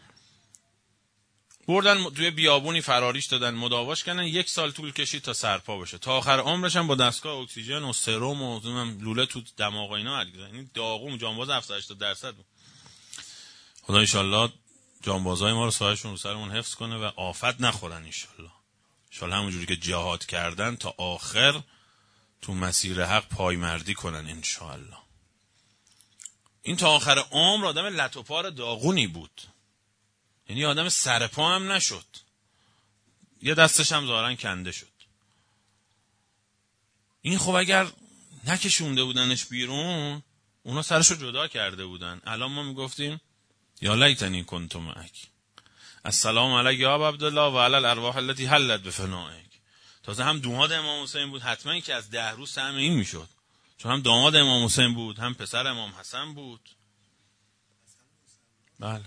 بردن توی بیابونی فراریش دادن، مداواش کردن، 1 سال طول کشید تا سرپا بشه، تا آخر عمرش هم با دستگاه اکسیژن و سرم و لوله تو دماغ اینا حرکت. این داغون جانباز 70-80% بود. خدا ان شاءالله جانبازای ما رو سایه‌شون رو سرمون حفظ کنه و آفت نخورن ان شاءالله همونجوری که جهاد کردن تا آخر تو مسیر حق پایمردی کنن ان شاءالله. این تا آخر عمر آدم لت و پار داغونی بود، یعنی آدم سرپا هم نشد، یه دستش هم ظاهرا کنده شد. این خب اگر نکشونده بودنش بیرون، اونا سرشو جدا کرده بودن، الان ما میگفتیم یا لیتنی کنت معک، السلام علیک یا ابا عبدالله و علی الارواح التي حلت بفنائک. تازه هم دوماد امام حسین بود، حتما که از 10 روز سهم این میشد، چون هم داماد امام حسین بود هم پسر امام حسن بود. بله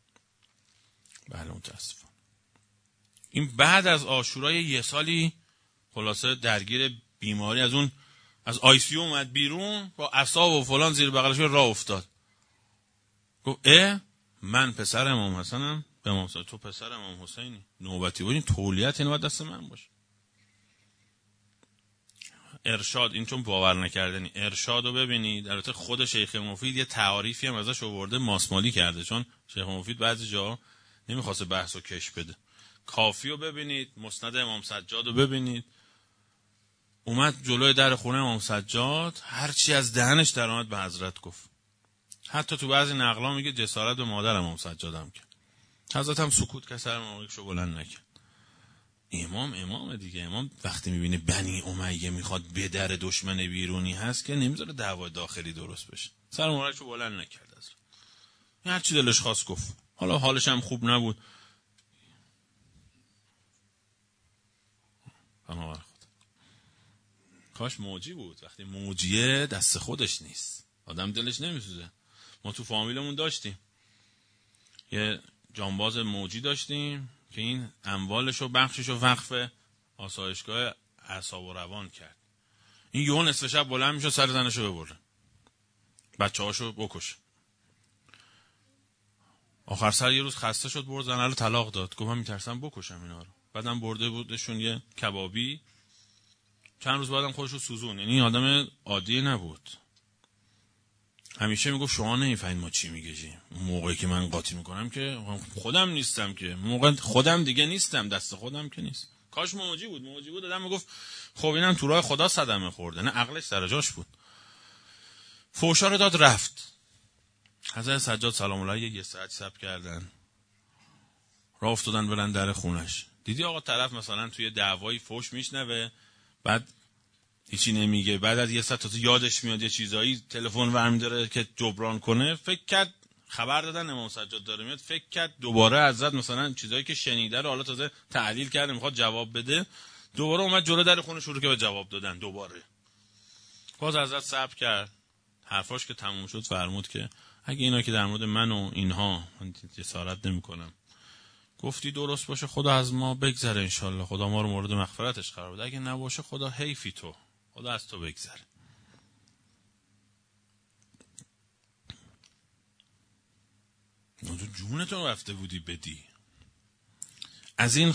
متاسفم. این بعد از عاشورای 1 سالی خلاصه درگیر بیماری، از آی سی اومد بیرون با اعصاب و فلان زیر بغلش راه افتاد، گفت من پسر امام حسنم، به امام حسین تو پسر امام حسینی، نوبتی بود این تولیت اینو باید دست من باشه. ارشاد، این چون باور نکردنی، ارشاد رو ببینید، البته خود شیخ مفید یه تعاریفی هم ازش آورده ماسمالی کرده، چون شیخ مفید بعضی جا نمیخواسته بحث و کش بده. کافی رو ببینید، مسند امام سجاد رو ببینید، اومد جلوی در خونه امام سجاد، هرچی از دهنش در آمد به حضرت گفت، حتی تو بعضی نقلا میگه جسارت به مادر امام سجادم کرد. حضرت هم سکوت که سر مامانشو بلند نکرد. امام دیگه. امام وقتی میبینه بنی امیه میخواد به در دشمن بیرونی هست که نمیذاره دعوای داخلی درست بشه. سر مامانشو بلند نکرد اصلا. هر چی دلش خواست گفت. حالا حالش هم خوب نبود. کاش موجی بود. وقتی موجیه دست خودش نیست. آدم دلش نمیسوزه. ما تو فامیلمون داشتیم. یه جانباز موجی داشتیم که این اموالشو بخششو وقف آسایشگاه اعصاب و روان کرد. این یهو نصف شب بلند میشه سر زنشو ببره. بچه‌هاشو بکشه. آخر سر یه روز خسته شد برد زنه رو طلاق داد. گفت من میترسم بکشم اینا رو. بعدم برده بودشون یه کبابی. چند روز بعدم خودش رو سوزون. یعنی آدم عادی نبود. همیشه میگفت شما نمیفهمید ما چی میگیم. موقعی که من قاطی میکنم که خودم نیستم که. موقع خودم دیگه نیستم. دست خودم که نیست. کاش موجی بود آدم میگفت خب اینم تو راه خدا صدمه خورده. نه عقلش سر جاش بود. فوشا رو داد رفت. حضرت سجاد سلام الله یه ساعت صبر کردن. راه افتادن برن در خونش. دیدی آقا طرف مثلا توی دعوایی فوش میشنوه بعد هیچی نمیگه، بعد از یه ساعت تازه یادش میاد یه چیزایی تلفن ورمی داره که جبران کنه. فکر کرد خبر دادن امام سجاد داره میاد، فکر کرد دوباره حضرت مثلا چیزایی که شنیده رو حالا تازه تحلیل کرده میخواد جواب بده. دوباره اومد جلو در خونه شروع که به جواب دادن. دوباره باز حضرت صبر کرد. حرفاش که تموم شد فرمود که اگه اینا که در مورد من و اینها من جسارت نمی‌کنم گفتی درست باشه خدا از ما بگذره انشالله. خدا ما رو مورد مغفرتش قرار بده. اگه نباشه خدا حیفی تو. خدا از تو بگذره. تو جونتون رفته بودی بدی. از این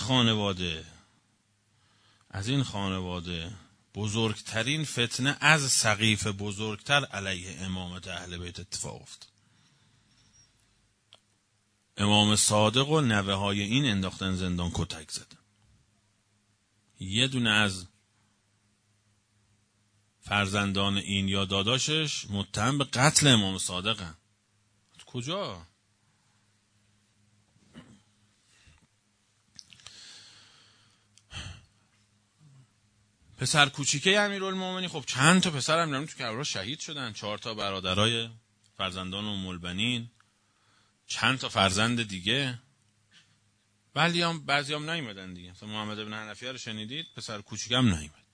خانواده بزرگترین فتنه از سقیف بزرگتر علیه امامت اهل بیت اتفاق افتاد. امام صادق و نوه های این انداختن زندان کتک زدن. یه دونه از فرزندان این یا داداشش متهم به قتل امام صادقن. کجا؟ پسر کوچیکه امیرالمومنین خب چند تا پسر هم تو کربلا شهید شدن. 4 تا برادرای فرزندان ام البنین، چند تا فرزند دیگه. ولی بعضیام نیومدن دیگه. مثلا محمد بن حنفیه رو شنیدید؟ پسر کوچیکه هم نیومد.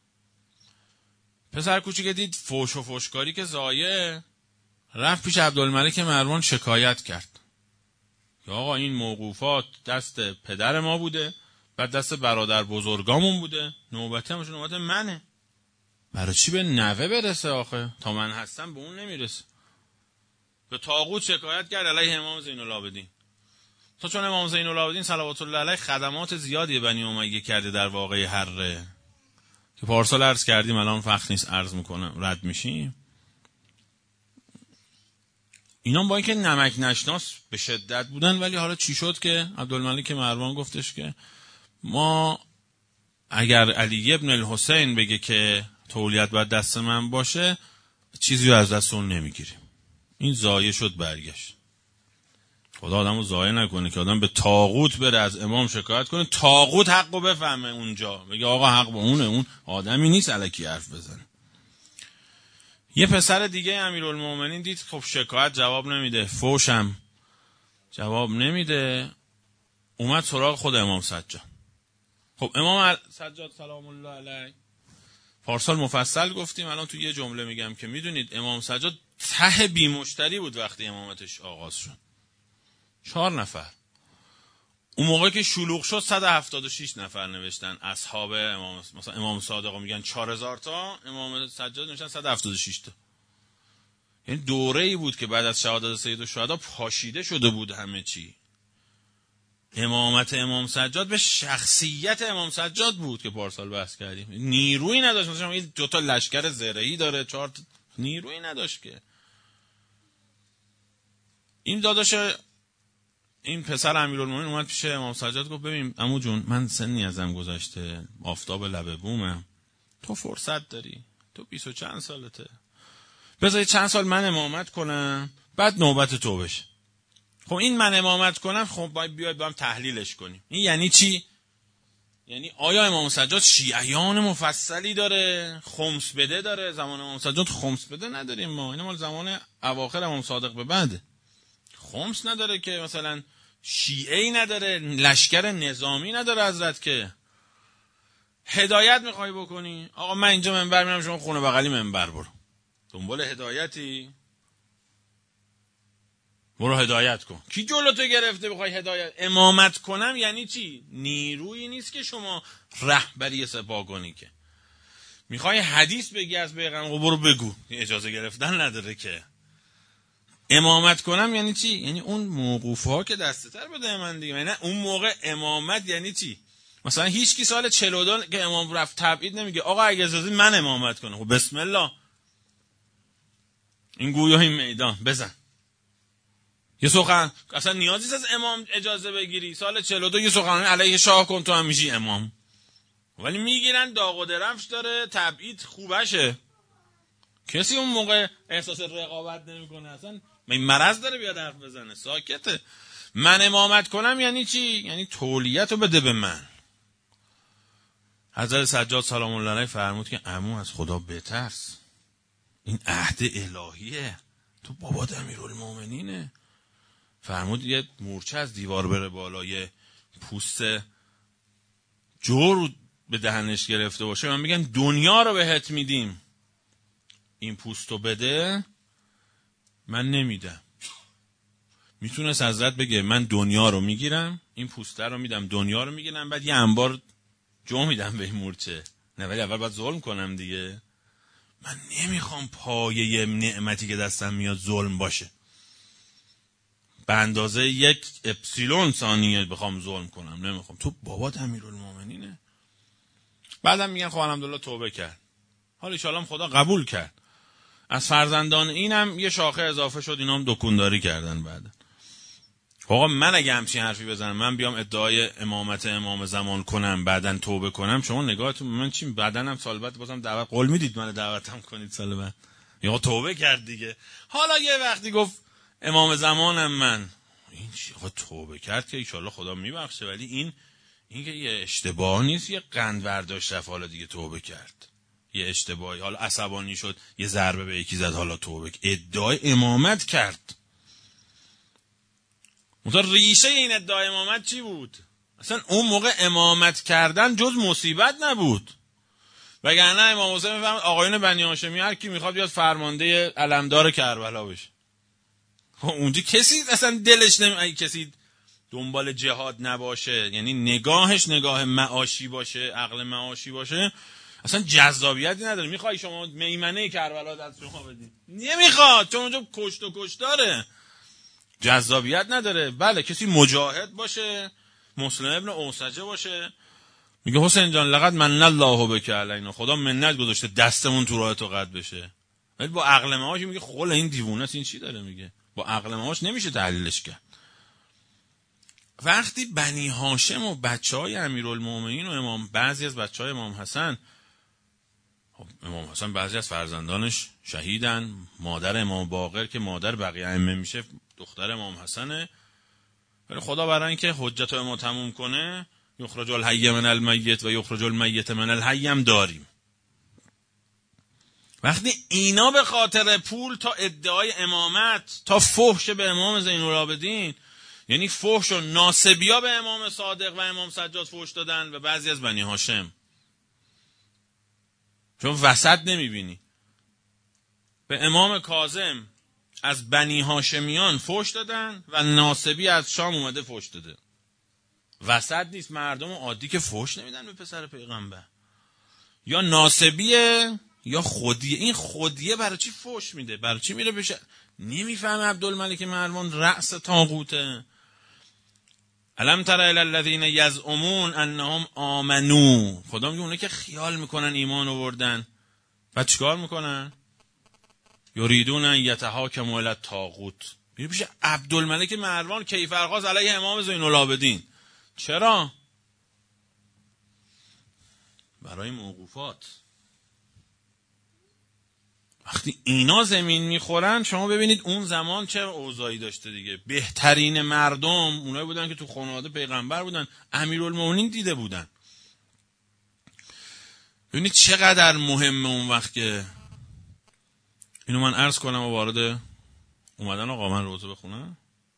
پسر کوچیکه دید فوش و فوشکاری که زایه، رفت پیش عبدالملک مروان شکایت کرد که آقا این موقوفات دست پدر ما بوده، بعد دست برادر بزرگامون بوده، نوبت منه. برای چی به نوه برسه آخه؟ تا من هستم به اون نمیرسه. به طاغوت شکایت کرد علیه امام زین العابدین. تا چون امام زین العابدین صلوات الله علیه خدمات زیادی بنی امیه کرده در واقعه حره که پارسال عرض کردیم، الان وقت نیست عرض میکنم رد میشیم. اینا با اینکه نمک نشناس به شدت بودن، ولی حالا چی شد که عبدالملک مروان گفتش که ما اگر علی ابن الحسین بگه که تولیت باید دست من باشه چیزی رو از دست اون نمیگیریم. این ضایع شد برگشت. خدا آدمو ضایع نکنه که آدم به طاغوت بره از امام شکایت کنه، طاغوت حقو بفهمه اونجا بگه آقا حق با اونه، اون آدمی نیست الکی حرف بزنه. یه پسر دیگه امیرالمومنین دید خب شکایت جواب نمیده، فوشم جواب نمیده، اومد سراغ خود امام سجاد. خب امام سجاد سلام الله علیه پارسال مفصل گفتیم، الان تو یه جمله میگم که میدونید امام سجاد ته بی مشتری بود وقتی امامتش آغاز شد. 4 نفر. اون موقع که شلوغ شد 176 نفر نوشتن اصحاب امام. مثلا امام صادق میگن 4000 تا، امام سجاد نوشتن 176 تا. یعنی دوره‌ای بود که بعد از شهادت سید الشهدا پاشیده شده بود همه چی. امامت امام سجاد به شخصیت امام سجاد بود که پارسال بحث کردیم. نیرویی نداشت. مثلا این 2 تا لشکر زرهی داره، 4 نیرویی نداشت که. این داداش این پسر امیرالمومنین اومد پیش امام سجاد گفت ببین عمو جون من سنی ازم گذشته، آفتاب لب بومم، تو فرصت داری، تو 20 و چند سالته، بذار چند سال من امامت کنم، بعد نوبت تو بشه. خب این من امامت کنم، خب باید بیاید با هم تحلیلش کنیم. این یعنی چی؟ یعنی آیا امام سجاد شیعیان مفصلی داره؟ خمس بده داره؟ زمان امام سجاد خمس بده نداریم ما، این مال زمان اواخر امام صادق به بعده. خمس نداره که مثلا شیعی نداره، لشکر نظامی نداره حضرت که. هدایت میخوای بکنی؟ آقا من اینجا منبر میرم، شما خونه بغلی منبر برو. دنبال هدایتی؟ برو هدایت کن. کی جلوتو گرفته بخوای هدایت؟ امامت کنم یعنی چی؟ نیرویی نیست که شما رهبری سپاه کنی که. میخوای حدیث بگی از پیغمبر، برو بگو. اجازه گرفتن نداره که. امامت کنم یعنی چی؟ یعنی اون موقوفها که دستتر بده من دیگه. یعنی اون موقع امامت یعنی چی؟ مثلا هیچ کی سال 42 که امام رفت تبعید نمیگه آقا اگه اجازه من امامت کنم. خب بسم الله، این گویا این میدان بزن. یه سخن اصلا نیازی نیست از امام اجازه بگیری. سال 42 یه سخنرانی علیه شاه کن تو هم میشی امام. ولی میگیرن داغ و درفش داره، تبعید خوبشه. کسی اون موقع احساس رقابت نمیکنه، اصلا این مرض داره بیاد حرف بزنه، ساکته. من امامت کنم یعنی چی؟ یعنی تولیت رو بده به من. حضرت سجاد سلام الله علیه فرمود که عمو از خدا بترس، این عهد الهیه، تو بابات امیرالمومنینه. فرمود یه مورچه از دیوار بره بالا، یه پوست جور به دهنش گرفته باشه، من میگن دنیا رو بهت میدیم، این پوستو بده، من نمیدم. میتونست حضرت بگه من دنیا رو میگیرم، این پوسته رو میدم، دنیا رو میگیرم، بعد یه انبار جو میدم به این مورچه. نه، ولی اول باید ظلم کنم دیگه. من نمیخوام پایه نعمتی که دستم میاد ظلم باشه، به اندازه 1 اپسیلون ثانیه بخوام ظلم کنم، نمیخوام. تو بابات امیرالمومنینه. بعدم میگن خب الحمدلله توبه کرد، حالا ان شاءالله خدا قبول کرد. از فرزندان اینم یه شاخه اضافه شد، اینا هم دکونداری کردن بعد. آقا من اگه همچین حرفی بزنم، من بیام ادعای امامت امام زمان کنم بعدن توبه کنم، شما نگاهتون من چی؟ بعدن هم سال بعد بازم دعوت قول میدید من دعوتم کنید سال بعد؟ یا توبه کرد دیگه. حالا یه وقتی گفت امام زمانم من، این چی؟ آقا توبه کرد که ان شاءالله خدا میبخشه، ولی این که یه اشتباه نیست، یه قند برداشت رفت حالا دیگه توبه کرد. یه اشتباهی، حالا عصبانی شد یه ضربه به یکی زد، حالا توبه. ادعای امامت کرد. مثلا ریشه این ادعای امامت چی بود؟ اصلا اون موقع امامت کردن جز مصیبت نبود، وگرنه امام حسین میفهمد آقایون بنی هاشمی هر کی میخواد بیاد فرمانده علمدار کربلا بشه. اونجا کسی اصلا دلش نمی، کسی دنبال جهاد نباشه، یعنی نگاهش نگاه معاشی باشه، عقل معاشی باشه، اصلا جذابیتی نداره. میخوای شما میمنه کربلا دست شما بدین؟ نمیخواد، چون اونجا کشت و کشتاره، جذابیت نداره. بله کسی مجاهد باشه، مسلم ابن اوسجه باشه، میگه حسین جان لقد من الله بک علینا، خدا منت گذاشته دستمون تو راه تو قد بشه. ولی با عقل معاش میگه خل این دیوونه است، این چی داره میگه؟ با عقل معاش نمیشه تحلیلش کرد. وقتی بنی هاشم و بچهای امیرالمومنین و امام، بعضی از بچهای امام حسن، امام حسن بعضی از فرزندانش شهیدن، مادر امام باقر که مادر بقیه ائمه میشه دختر امام حسنه، ولی خدا برای اینکه حجت ما تموم کنه یخرج الحی من المیت و یخرج المیت من الحی هم داریم. وقتی اینا به خاطر پول تا ادعای امامت، تا فحش به امام زین العابدین، یعنی فحش و ناسبیا به امام صادق و امام سجاد فحش دادن و بعضی از بنی هاشم، چون وسط نمیبینی. به امام کاظم از بنی هاشمیان فحش دادن و ناسبی از شام اومده فحش داده. وسط نیست، مردم عادی که فحش نمیدن به پسر پیغمبر، یا ناسبیه یا خودیه. این خودیه برای چی فحش میده؟ برای چی میره بشه؟ نمیفهمه عبدالملک مروان رأس طاغوته. الم تر الی الذین یزعمون انهم آمنو، خدا میگه اونه که خیال میکنن ایمان آوردن، بعد چیکار میکنن؟ یریدون ان یتحاکموا الی الطاغوت. میره پیش عبدالملک مروان کیفرخواست علیه امام زین العابدین. چرا؟ برای موقوفات. وقتی اینا زمین میخورن شما ببینید اون زمان چه اوضاعی داشته دیگه. بهترین مردم اونایی بودن که تو خانواده پیغمبر بودن، امیرالمومنین دیده بودن. ببینید چقدر مهمه اون وقت که اینو من عرض کنم و وارد اومدن. آقا من روزه بخونم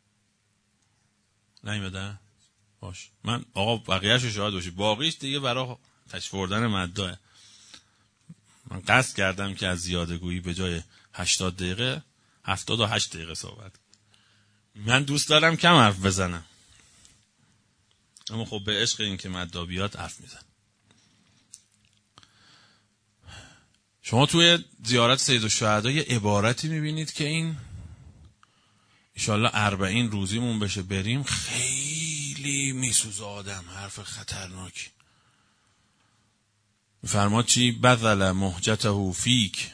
نیومده باش، من آقا بقیه‌شو شاهد باشی، باقیش دیگه برای تشریف آوردن مدعا. من قصد کردم که از زیادگویی به جای 80 دقیقه 78 دقیقه صحبت. من دوست دارم کم حرف بزنم، اما خب به عشق این که مدعا بیاد حرف میزن. شما توی زیارت سید الشهدا یه عبارتی میبینید که این انشالله 40 روزیمون بشه بریم، خیلی میسوزه آدم، حرف خطرناکی. میفرماد چی؟ بذل مهجته فیک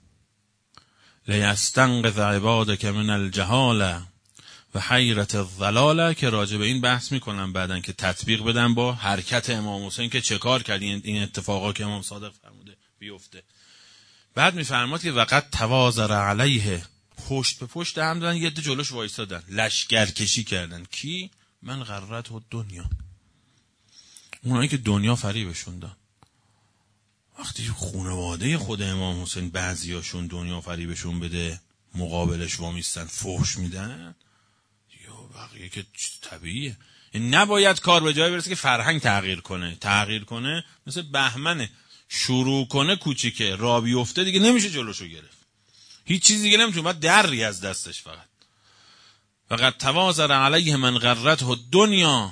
لیستنقذ عبادک من الجهاله و حیرت الضلاله، که راجع به این بحث میکنم بعدن که تطبیق بدن با حرکت امام حسین که چه کار کرد این اتفاقا که امام صادق فرموده بیفته. بعد میفرماد که وقت توازر علیه، پشت به پشت هم دادن، یه ده جلوش وایستادن، لشگرکشی کردن. کی؟ من غرت و دنیا، اونایی که دنیا فریبشون داد. وقتی خانواده خود امام حسین بعضیاشون دنیا فریبشون بده مقابلش وامیستن فحش میدن، یا بقیه که طبیعیه. نباید کار به جای برسه که فرهنگ تغییر کنه مثل بهمنه، شروع کنه کوچیکه را بیفته دیگه نمیشه جلوشو گرفت، هیچ چیز دیگه نمیتونه، باید دری از دستش فقط توازر علیه من غرته دنیا.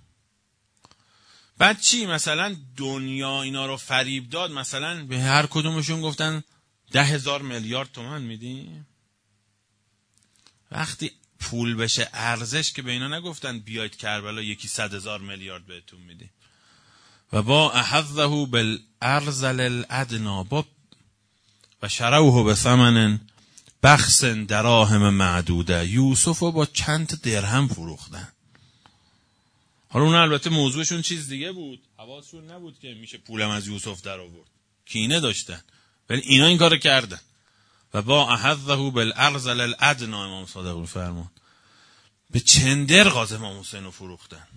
بعد چی؟ مثلا دنیا اینا رو فریب داد، مثلا به هر کدومشون گفتن 10,000 میلیارد تومان میدیم. وقتی پول بشه ارزش که به اینا نگفتن بیاید کربلا یکی 100,000 میلیارد بهتون میدیم. و با احظه بالارذل الادنا و شروه بثمن بخس دراهم معدوده، یوسف رو با چند درهم فروختن. حالا اون البته موضوعشون چیز دیگه بود، حواسشون نبود که میشه پولم از یوسف در آورد، کینه داشتن، ولی اینا این کارو کردن. و با احظه بالارذل الادنا، امام صادق فرمود به چندر غاز امام حسین رو فروختن.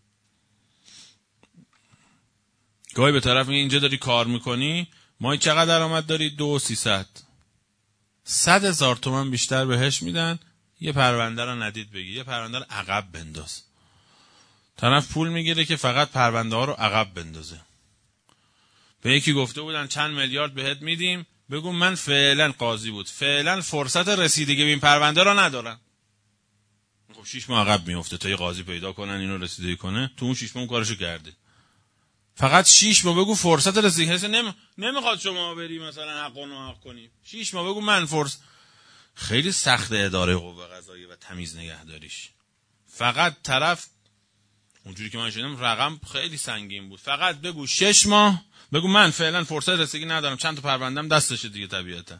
گاهی به طرف میگه اینجا داری کار میکنی، ماهی چقدر درآمد داری؟ 200-300 100,000 تومان بیشتر بهش میدن، یه پرونده رو ندید بگی، یه پرونده رو عقب بنداز. طرف پول میگیره که فقط پرونده ها رو عقب بندازه. به یکی گفته بودن چند میلیارد بهت میدیم، بگو من فعلا قاضی بود، فعلا فرصت رسیدگی به این پرونده رو ندارم. خب 6 ماه عقب میفته تا یه قاضی پیدا کنن اینو رسیدگی کنه، تو اون 6 ماه کارشو کرده. فقط 6 ماه بگو فرصت رسیدگی، نمیخواد شما بری مثلا حق و ناحق کنی، 6 ماه بگو من خیلی سخت اداره قوه قضاییه و تمیز نگهداریش. فقط طرف اونجوری که من شدم رقم خیلی سنگین بود، فقط بگو 6 ماه، بگو من فعلا فرصت رسیدگی ندارم، چند تا پروندم دستشه دیگه، طبیعتا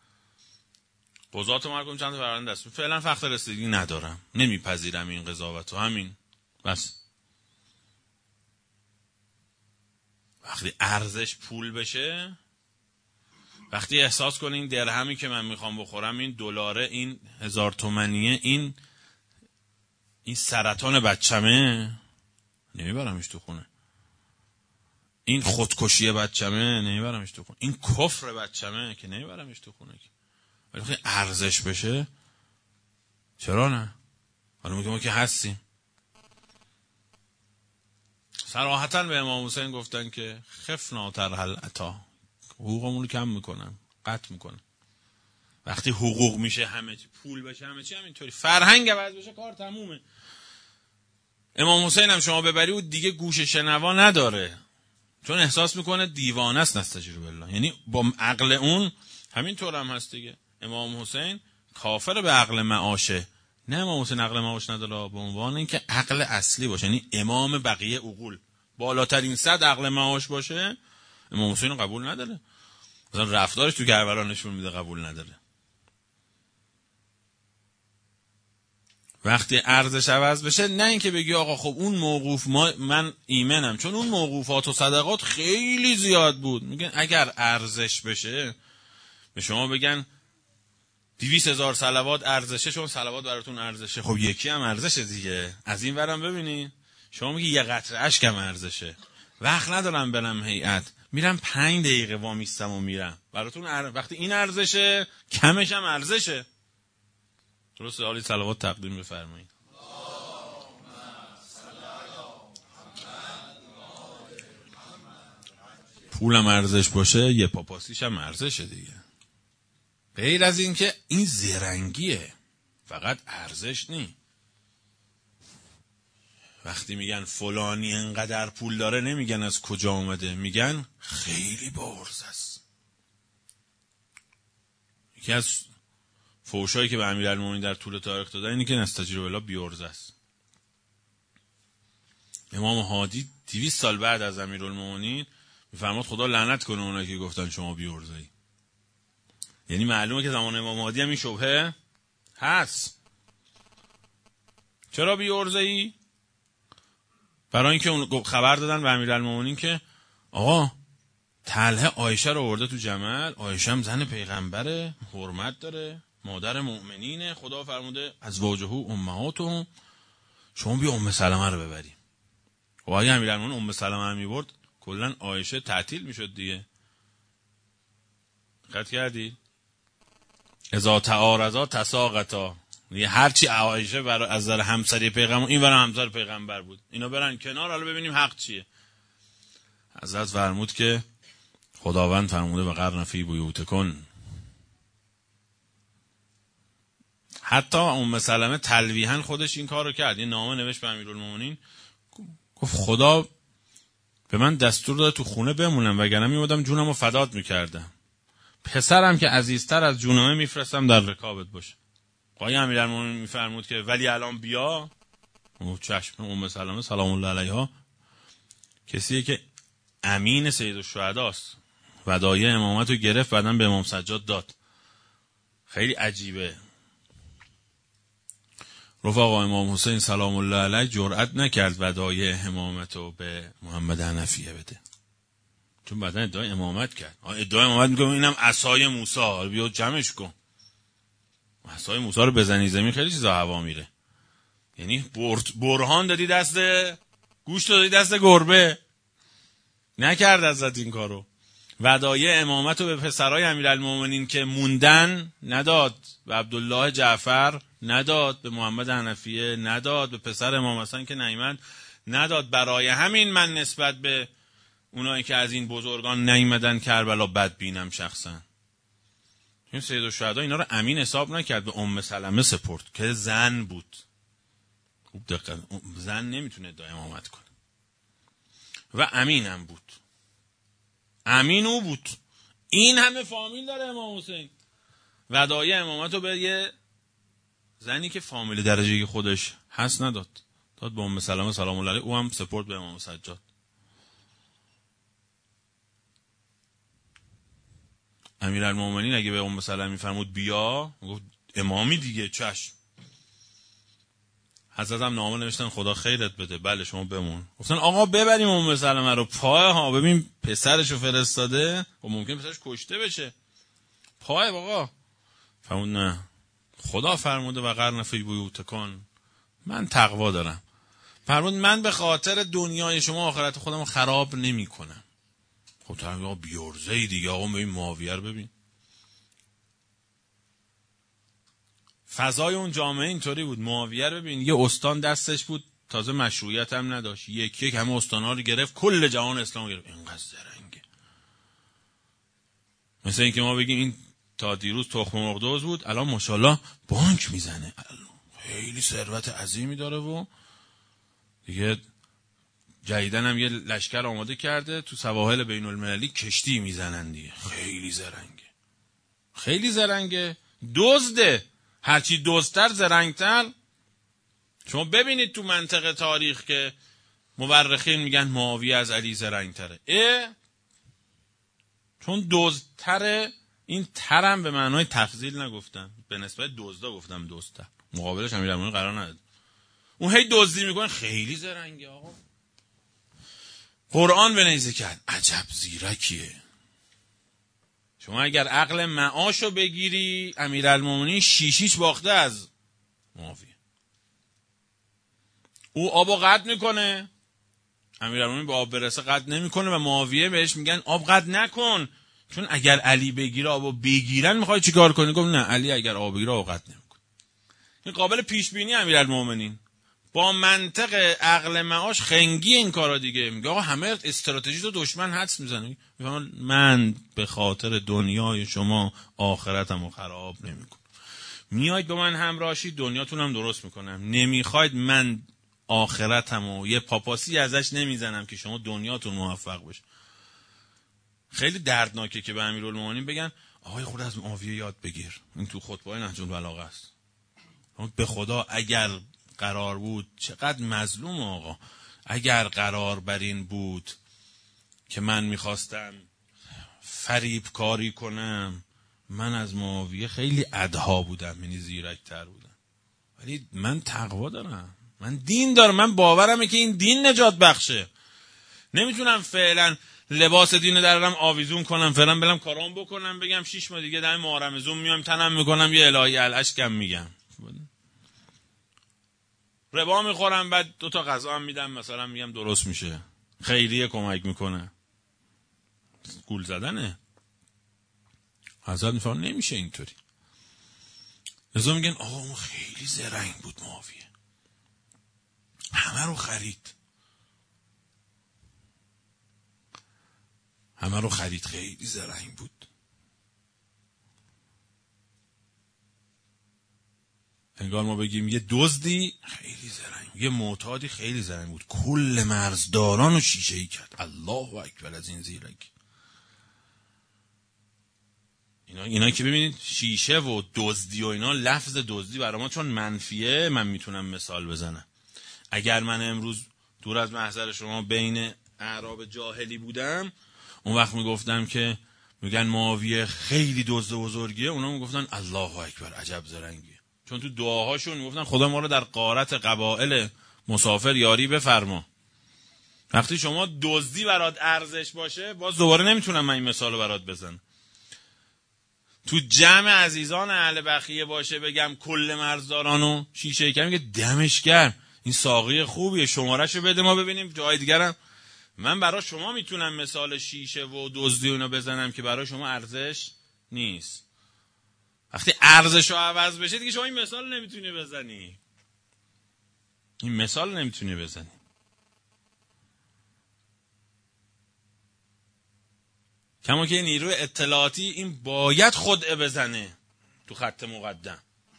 قضات مرگم چند تا پرونده دست، فعلا وقت رسیدگی ندارم، نمیپذیرم این قضاوتو، همین بس. وقتی ارزش پول بشه، وقتی احساس کنی این درهمی که من میخوام بخورم، این دلاره، این 1000 تومانیه، این سرطان بچمه، نمیبرمش تو خونه. این خودکشی بچمه، نمیبرمش تو خونه. این کفر بچمه که نمیبرمش تو خونه. ولی وقتی ارزش بشه، چرا نه؟ حالا میگم که هستیم. صراحتاً به امام حسین گفتن که خفنا ترحل عطا، حقوقمون رو کم میکنن، قطع میکنن. وقتی حقوق میشه همه چی، پول بشه همه چی، همینطوری فرهنگ عوض بشه کار تمومه. امام حسین هم شما ببری و دیگه گوش شنوا نداره، چون احساس میکنه دیوانه است، نستجیر بالله. یعنی با عقل اون همینطور هم هست دیگه. امام حسین کافر به عقل معاشه، نه امام حسین عقل معاش نداره، به عنوان اینکه عقل اصلی باشه، یعنی امام بقیه عقول، بالاترین صد عقل معاش باشه، امام حسین رو قبول نداره. مثلا رفتارش تو کربلا نشون میده قبول نداره. وقتی ارزش عوض بشه، نه اینکه بگی آقا خب اون موقوف من ایمنم، چون اون موقوفات و صدقات خیلی زیاد بود. میگن اگر ارزش بشه، به شما بگن 200,000 صلوات ارزشه، چون صلوات براتون ارزشه. خب یکی هم ارزشه دیگه. از این ورم ببینین شما میگی یه قطره اشکم ارزشه، وقت ندارم برم هیئت، میرم 5 دقیقه وامیستم و میرم. براتون وقتی این ارزشه کمش هم ارزشه. درسته؟ حالی صلوات تقدیم بفرمایید. پولم ارزش باشه یه پاپاسیش هم ارزشه دیگه. غیر از این که این زرنگیه، فقط ارزش نی. وقتی میگن فلانی انقدر پول داره نمیگن از کجا اومده، میگن خیلی با ارزه است. یکی از فحشایی که به امیرالمومنین در طول تاریخ دادن اینه که نستجیب الله بی ارزه است. امام هادی 200 سال بعد از امیرالمومنین میفرماد خدا لعنت کنه اونایی که گفتن شما بی ارزه‌ای. یعنی معلومه که زمان امام هادی هم این شبهه هست. چرا بی ارزه‌ای؟ برای اینکه اون خبر دادن به امیرالمومنین که آقا طلحه عایشه رو آورده تو جمل، عایشه هم زن پیغمبره، حرمت داره، مادر مؤمنینه، خدا فرموده ازواجه امهاتهم، شما بیا ام سلمه رو ببری. و اگه امیرالمومنین ام سلمه رو میبرد کلا عایشه تعطیل میشد دیگه. دقت کردی؟ اذا تعارضا تساقطا. یه هرچی عایشه برای از نظر همسری پیغمبر، این برای همسر پیغمبر بود، اینا برن کنار، حالا ببینیم حق چیه. حضرت فرمود که خداوند فرموده وقرن فی بیوتکن. حتی ام سلمه تلویحاً خودش این کارو کرد، یه نامه نوشت به امیرالمومنین، گفت خدا به من دستور داد تو خونه بمونم وگرنه میومدم جونمو فدات میکردم. پسرم که عزیزتر از جونمه میفرستم در رکابت باشه. آقای امیرالمومنین میفرمود که ولی الان بیا. چشم. ام سلمه سلام الله علیها کسیه که امین سید الشهداست، ودایع امامت رو گرفت بعداً به امام سجاد داد. خیلی عجیبه. رفقا امام حسین سلام الله علیه جرئت نکرد ودایع امامت رو به محمد حنفیه بده، چون بعداً ادعای امامت کرد. ادعای امامت میگم اینم عصای موسی، بیا جمعش کن. عصای موسی رو بزنی زمین خیلی چیزا هوا میره. یعنی برهان دادی دست گوشت، دادی دست گربه. نکرد ازت این کارو. ودایع امامت رو به پسرای امیرالمومنین که موندن نداد، به عبدالله جعفر نداد، به محمد حنفیه نداد، به پسر امام حسن که نیامد نداد. برای همین من نسبت به اونایی که از این بزرگان نیامدن کربلا بد بینم شخصا. این سید الشهدا اینا رو امین حساب نکرد، به ام سلمه سپرد که زن بود. خوب دقت، زن نمیتونه ادعای امامت کنه و امین هم بود. امین او بود. این همه فامیل داره امام حسین. ودایع امامت رو به یه زنی که فامیل درجه خودش هست نداد، داد به ام سلمه سلام الله علیها، او هم سپورت به امام سجاد. امیرالمومنین اگه به ام سلمه میفرمود بیا، گفت امامی دیگه، چشم. حضرت هم نامه نوشتن خدا خیرت بده، بله شما بمون. گفتن آقا ببریم ام سلمه رو، پای ها ببین پسرشو فرستاده و ممکن پسرش کشته بشه، پای آقا. فرمود نه، خدا فرموده وقرن فی بیوتکن، من تقوا دارم. فرمود من به خاطر دنیای شما آخرت خودم خراب نمی کنم. خب تو هم بیارزهی دیگه. آقا ببین معاویه رو ببین، فضای اون جامعه اینطوری بود. معاویه رو ببین، یه استان دستش بود، تازه مشروعیت هم نداشت، یک یک همه استان‌ها رو گرفت، کل جهان اسلام گرفت. اینقدر زرنگه. مثل اینکه ما بگیم این تا دیروز تخم مرغ دوز بود، الان ماشاءالله بانک میزنه، خیلی ثروت عظیمی داره و دیگه جدیدن هم یه لشکر آماده کرده تو سواحل بین المللی کشتی میزنن دیگه. خیلی زرنگه، خیلی زرنگه، دزده. هرچی دزدتر زرنگتر. شما ببینید تو منطقه تاریخ که مورخین میگن معاویه از علی زرنگتره. چون دزدتره. این ترم به معنای تفضیل نگفتم، به نسبت دزدا گفتم دزدتر. مقابلش امیرالمومنین قرار نداد. اون هی دزدی میکنه، خیلی زرنگه آقا. قرآن به نیزه کرد، عجب زیرکیه. شما اگر عقل معاشو بگیری، امیرالمومنین 6 باخته از معاویه. او آبو قطع میکنه، امیرالمومنین به آب برسه قطع نمیکنه و معاویه بهش میگن آب قطع نکن، چون اگر علی بگیره آبو بگیرن میخوای چیکار کنی؟ گفت نه، علی اگر آب بگیره آب قطع نمیکنه. این قابل پیش بینی امیرالمومنین با منطق عقل معاش خنگی این کارا دیگه. میگه آقا همه استراتژی تو دشمن حدس میزنه، من به خاطر دنیای شما آخرتمو خراب نمیکنم. میاید به من همراهی، دنیاتونم درست میکنم. نمیخواید، من آخرتمو یه پاپاسی ازش نمیزنم که شما دنیاتون موفق بشه. خیلی دردناکه که به امیرالمومنین بگن آقای خود از معاویه یاد بگیر. این تو خطبه نهج البلاغه است. به خدا اگر قرار بود، چقدر مظلوم آقا، اگر قرار بر این بود که من میخواستم فریب کاری کنم، من از معاویه خیلی ادها بودم، یعنی زیرکتر بودم. ولی من تقوا دارم، من دین دارم، من باورمه که این دین نجات بخشه. نمیتونم فعلا لباس دین درارم آویزون کنم، فعلا برم کارام بکنم، بگم 6 ماه دیگه در محرم زوم میام تنم میکنم یه الهی الاشکم میگم، ربا میخورم، بعد 2 تا غذا هم میدم، مثلا میگم درست میشه، خیریه کمک میکنه. گول زدنه. حضرت میفرمان نمیشه اینطوری. لذا میگن آقا اون خیلی زرنگ بود معاویه، همه رو خرید، همه رو خرید، خیلی زرنگ بود. انگار ما بگیم یه دزدی خیلی زرنگ، یه معتادی خیلی زرنگ بود، کل مرزداران رو شیشه‌ای کرد. الله اکبر از این زیرکی. اینا که ببینید شیشه و دزدی و اینا، لفظ دزدی برای ما چون منفیه، من میتونم مثال بزنم. اگر من امروز دور از محضر شما بین اعراب جاهلی بودم، اون وقت میگفتم که میگن معاویه خیلی دزد بزرگیه، اونا میگفتن الله اکبر عجب زرنگیه، چون تو دعاهاشون میگفتن خدا ما رو در غارت قبائل مسافر یاری بفرما. وقتی شما دزدی برات ارزش باشه، باز دوباره نمیتونم من این مثالو برات بزنم. تو جمع عزیزان اهل بخیه باشه، بگم کل مرزدارانو شیشه کردم، میگه دمش گرم، این ساقی خوبیه، شمارهشو بده ما ببینیم جای دیگرم. من برای شما میتونم مثال شیشه و دزدی اونو بزنم که برای شما ارزش نیست. وقتی ارزشو عوض بشه دیگه شما این مثال نمیتونی بزنی. این مثال نمیتونی بزنی. کما که نیروی اطلاعاتی این باید خدعه بزنه تو خط مقدم.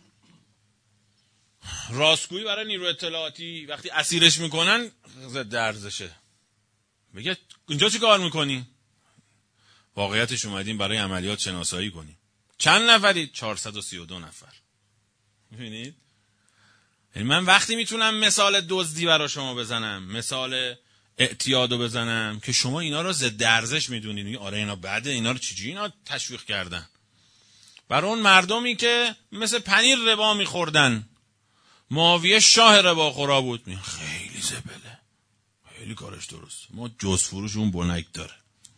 راستگویی برای نیروی اطلاعاتی وقتی اسیرش میکنن ضد ارزشه. بگه اینجا چی کار میکنی؟ واقعیتش اومدیم برای عملیات شناسایی کنیم. چند نفرید؟ 432 نفر. میبینید؟ یعنی من وقتی میتونم مثال دزدی برای شما بزنم، مثال اعتیادو بزنم که شما اینا رو ضد ارزش میدونید. آره اینا بده، اینا رو چجوری اینا تشویق کردن. برای اون مردمی که مثل پنیر ربا میخوردن، معاویه شاه ربا خورا بود، خیلی زبله، خیلی کارش درست، ما جز فروش اون بنک داره.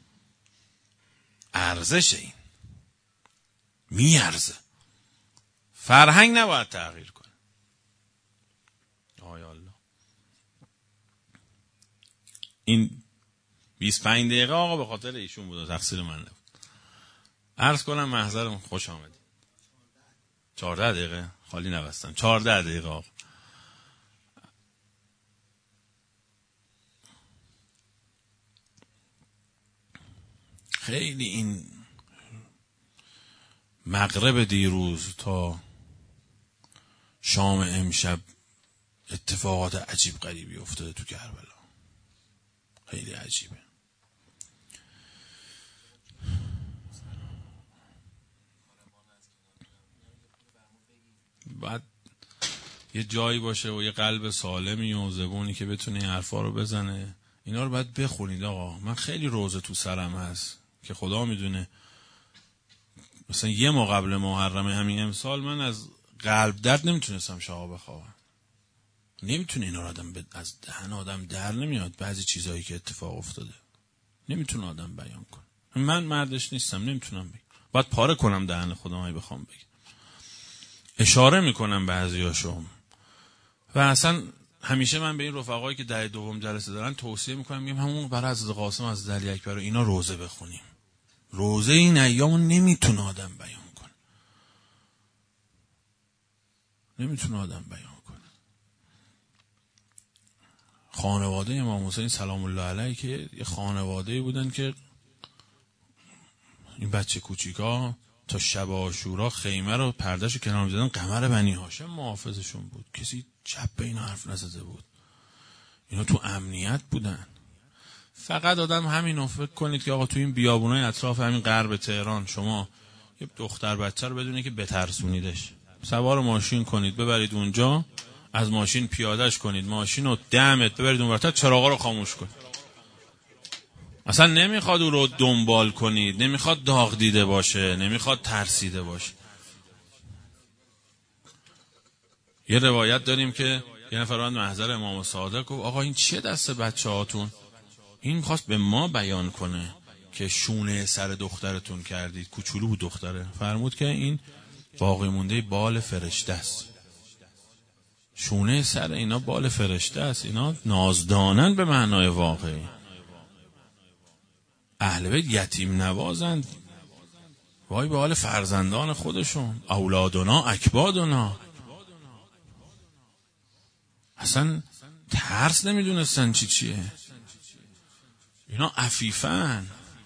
ارزش این میارزه. فرهنگ نباید تغییر کنه. آیا الله. این 25 دقیقه آقا به خاطر ایشون بود، تقصیر من نبود. عرض کنم محضرم خوش آمدید. 14 دقیقه خالی نبستم. 14 دقیقه آقا. خیلی این مغرب دیروز تا شام امشب اتفاقات عجیب غریبی افتاده تو کربلا. خیلی عجیبه. بعد یه جایی باشه و یه قلب سالمی و زبونی که بتونه این حرفا رو بزنه. اینا رو باید بخونید آقا. من خیلی روزه تو سرم هست که خدا میدونه، مثلا یه ماه قبل محرم همین امسال من از قلب درد نمیتونستم شبا بخوابم. نمیتونه این آدم از دهن آدم در نمیاد بعضی چیزایی که اتفاق افتاده. نمیتونه آدم بیان کنه. من مردش نیستم، نمیتونم بگم. باید پاره کنم دهن خودم هایی بخوام بگم. اشاره میکنم بعضیاشو و اصلا همیشه من به این رفقایی که در دوم جلسه دارن توصیه میکنم، میگم همون برای حضرت قاسم از علی اکبر و اینا روزه بخونیم. روزه این ایامو نمیتونه آدم بیان کنه، نمیتونه آدم بیان کنه. خانواده امام حسین سلام الله علیه که یه خانواده بودن که این بچه کوچیکا تا شب عاشورا خیمه رو پردهشو کنار می‌زدن، قمر بنی هاشم محافظشون بود، کسی چپ به اینا حرف نزده بود، اینا تو امنیت بودن. فقط آدم همینو فکر کنید که آقا تو این بیابونای اطراف همین غرب تهران شما یه دختر بچه رو بدونید که بترسونیدش، سوار ماشین کنید ببرید اونجا، از ماشین پیادهش کنید، ماشین رو 10 متر ببرید اونورتر، چراغا رو خاموش کنید. اصلا نمیخواد او رو دنبال کنید، نمیخواد داغ دیده باشه، نمیخواد ترسیده باشه. یه روایت داریم که یه نفر اومد محضر امام صادق گفت آقا این چیه دست بچه هاتون؟ این میخواست به ما بیان کنه که شونه سر دخترتون کردید، کوچولو بود دختره. فرمود که این باقی مونده بال فرشته است. شونه سر اینا بال فرشته است، اینا نازدانن به معنای واقعی. اهل بیت یتیم نوازند، وای به حال فرزندان خودشون، اولادنا اکبادنا. اصلا ترس نمیدونستن چیه. اینا عفیفن.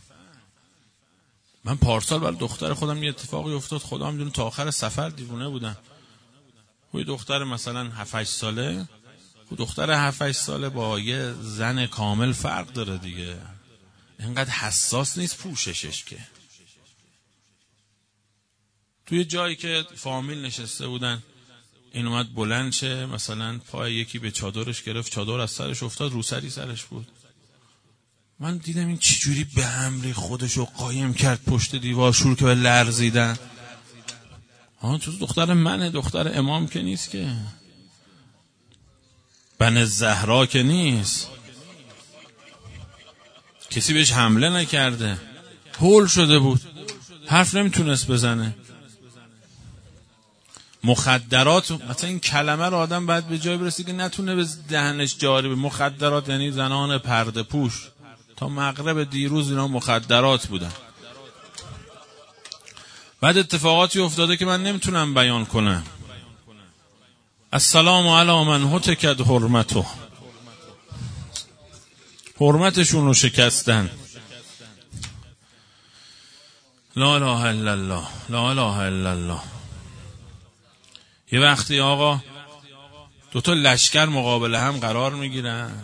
من پارسال برای دختر خودم یه اتفاقی افتاد، خدا میدونه تا آخر سفر دیوونه بودم. یه دختر مثلا 7-8 ساله، دختر 7-8 ساله با یه زن کامل فرق داره دیگه. اینقدر حساس نیست پوششش که. توی جایی که فامیل نشسته بودن، این اومد بلند شه، مثلا پای یکی به چادرش گرفت، چادر از سرش افتاد، روسری سرش بود. من دیدم این چجوری به همری خودشو قایم کرد پشت دیوار، شروع که به لرزیدن. تو دختر منه، دختر امام که نیست که، بن زهرا که نیست، کسی بهش حمله نکرده، هول شده بود، حرف نمیتونست بزنه. مخدرات، مثلا این کلمه رو آدم باید به جای برسه که نتونه به دهنش جاری به. مخدرات یعنی زنان پرده پوش. تا مغرب دیروز اینا مخدرات بودن. بعد اتفاقاتی افتاده که من نمیتونم بیان کنم. السلام علی من هتکت حرمته، حرمتشون رو شکستن. لا اله الا الله، لا اله الا الله. یه وقتی آقا دوتا لشکر مقابل هم قرار میگیرن،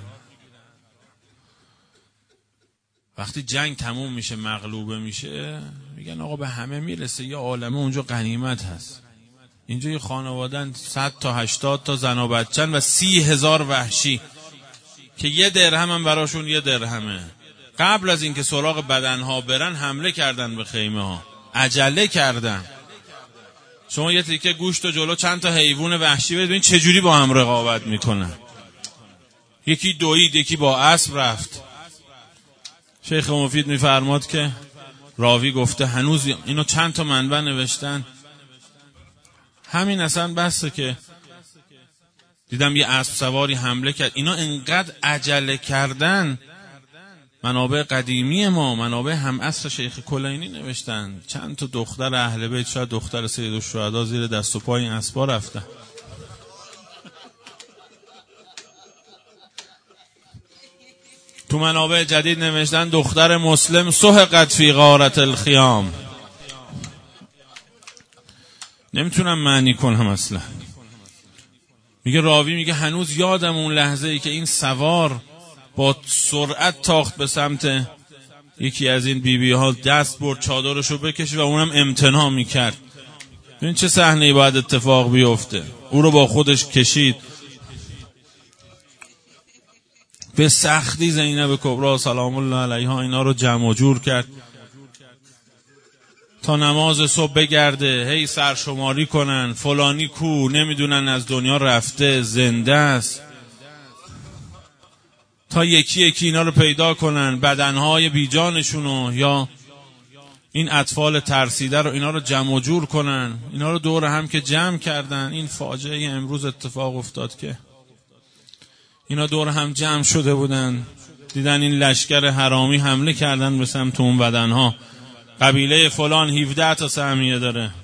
وقتی جنگ تموم میشه مغلوبه میشه، میگن آقا به همه میرسه، یه عالمه اونجا غنیمت هست. اینجا یه خانوادن 100 تا 80 تا زن و بچن و 30,000 وحشی که یه درهم هم براشون یه درهمه. قبل از اینکه سراغ بدنها برن حمله کردن به خیمه ها، عجله کردن. شما یه تیکه گوشت و جلو چند تا حیوان وحشی ببین چجوری با هم رقابت میکنن. یکی دوید، یکی با اسب رفت. شیخ مفید میفرماد که راوی گفته هنوز اینو چند تا منبع نوشتن، همین اصلا بسته که دیدم یه اسب سواری حمله کرد. اینا انقدر عجله کردن. منابع قدیمی ما، منابع هم عصر شیخ کلینی نوشتن چند تا دختر اهل بیت، شاید دختر سید الشهدا، زیر دست و پای این اسبا رفتن. تو منابع جدید نوشتن دختر مسلم سحقت فی غارت الخیام. نمیتونم معنی کنم اصلا. میگه راوی میگه هنوز یادم اون لحظه ای که این سوار با سرعت تاخت به سمت یکی از این بیبی ها، دست برد چادرشو بکشه و اونم امتناع میکرد. ببین چه صحنه‌ای باید اتفاق بیفته. او رو با خودش کشید. به سختی زینب کبرا سلام الله علیها اینا رو جمع و جور کرد تا نماز صبح بگرده، هی سرشماری کنن فلانی کو، نمیدونن از دنیا رفته زنده است، تا یکی یکی اینا رو پیدا کنن، بدنهای بیجانشونو یا این اطفال ترسیده رو اینا رو جمع و جور کنن، اینا رو دور هم که جمع کردن. این فاجعه امروز اتفاق افتاد که اینا دور هم جمع شده بودن، دیدن این لشکر حرامی حمله کردن به سمت اون بدنها. قبیله فلان 17 تا سهمیه داره،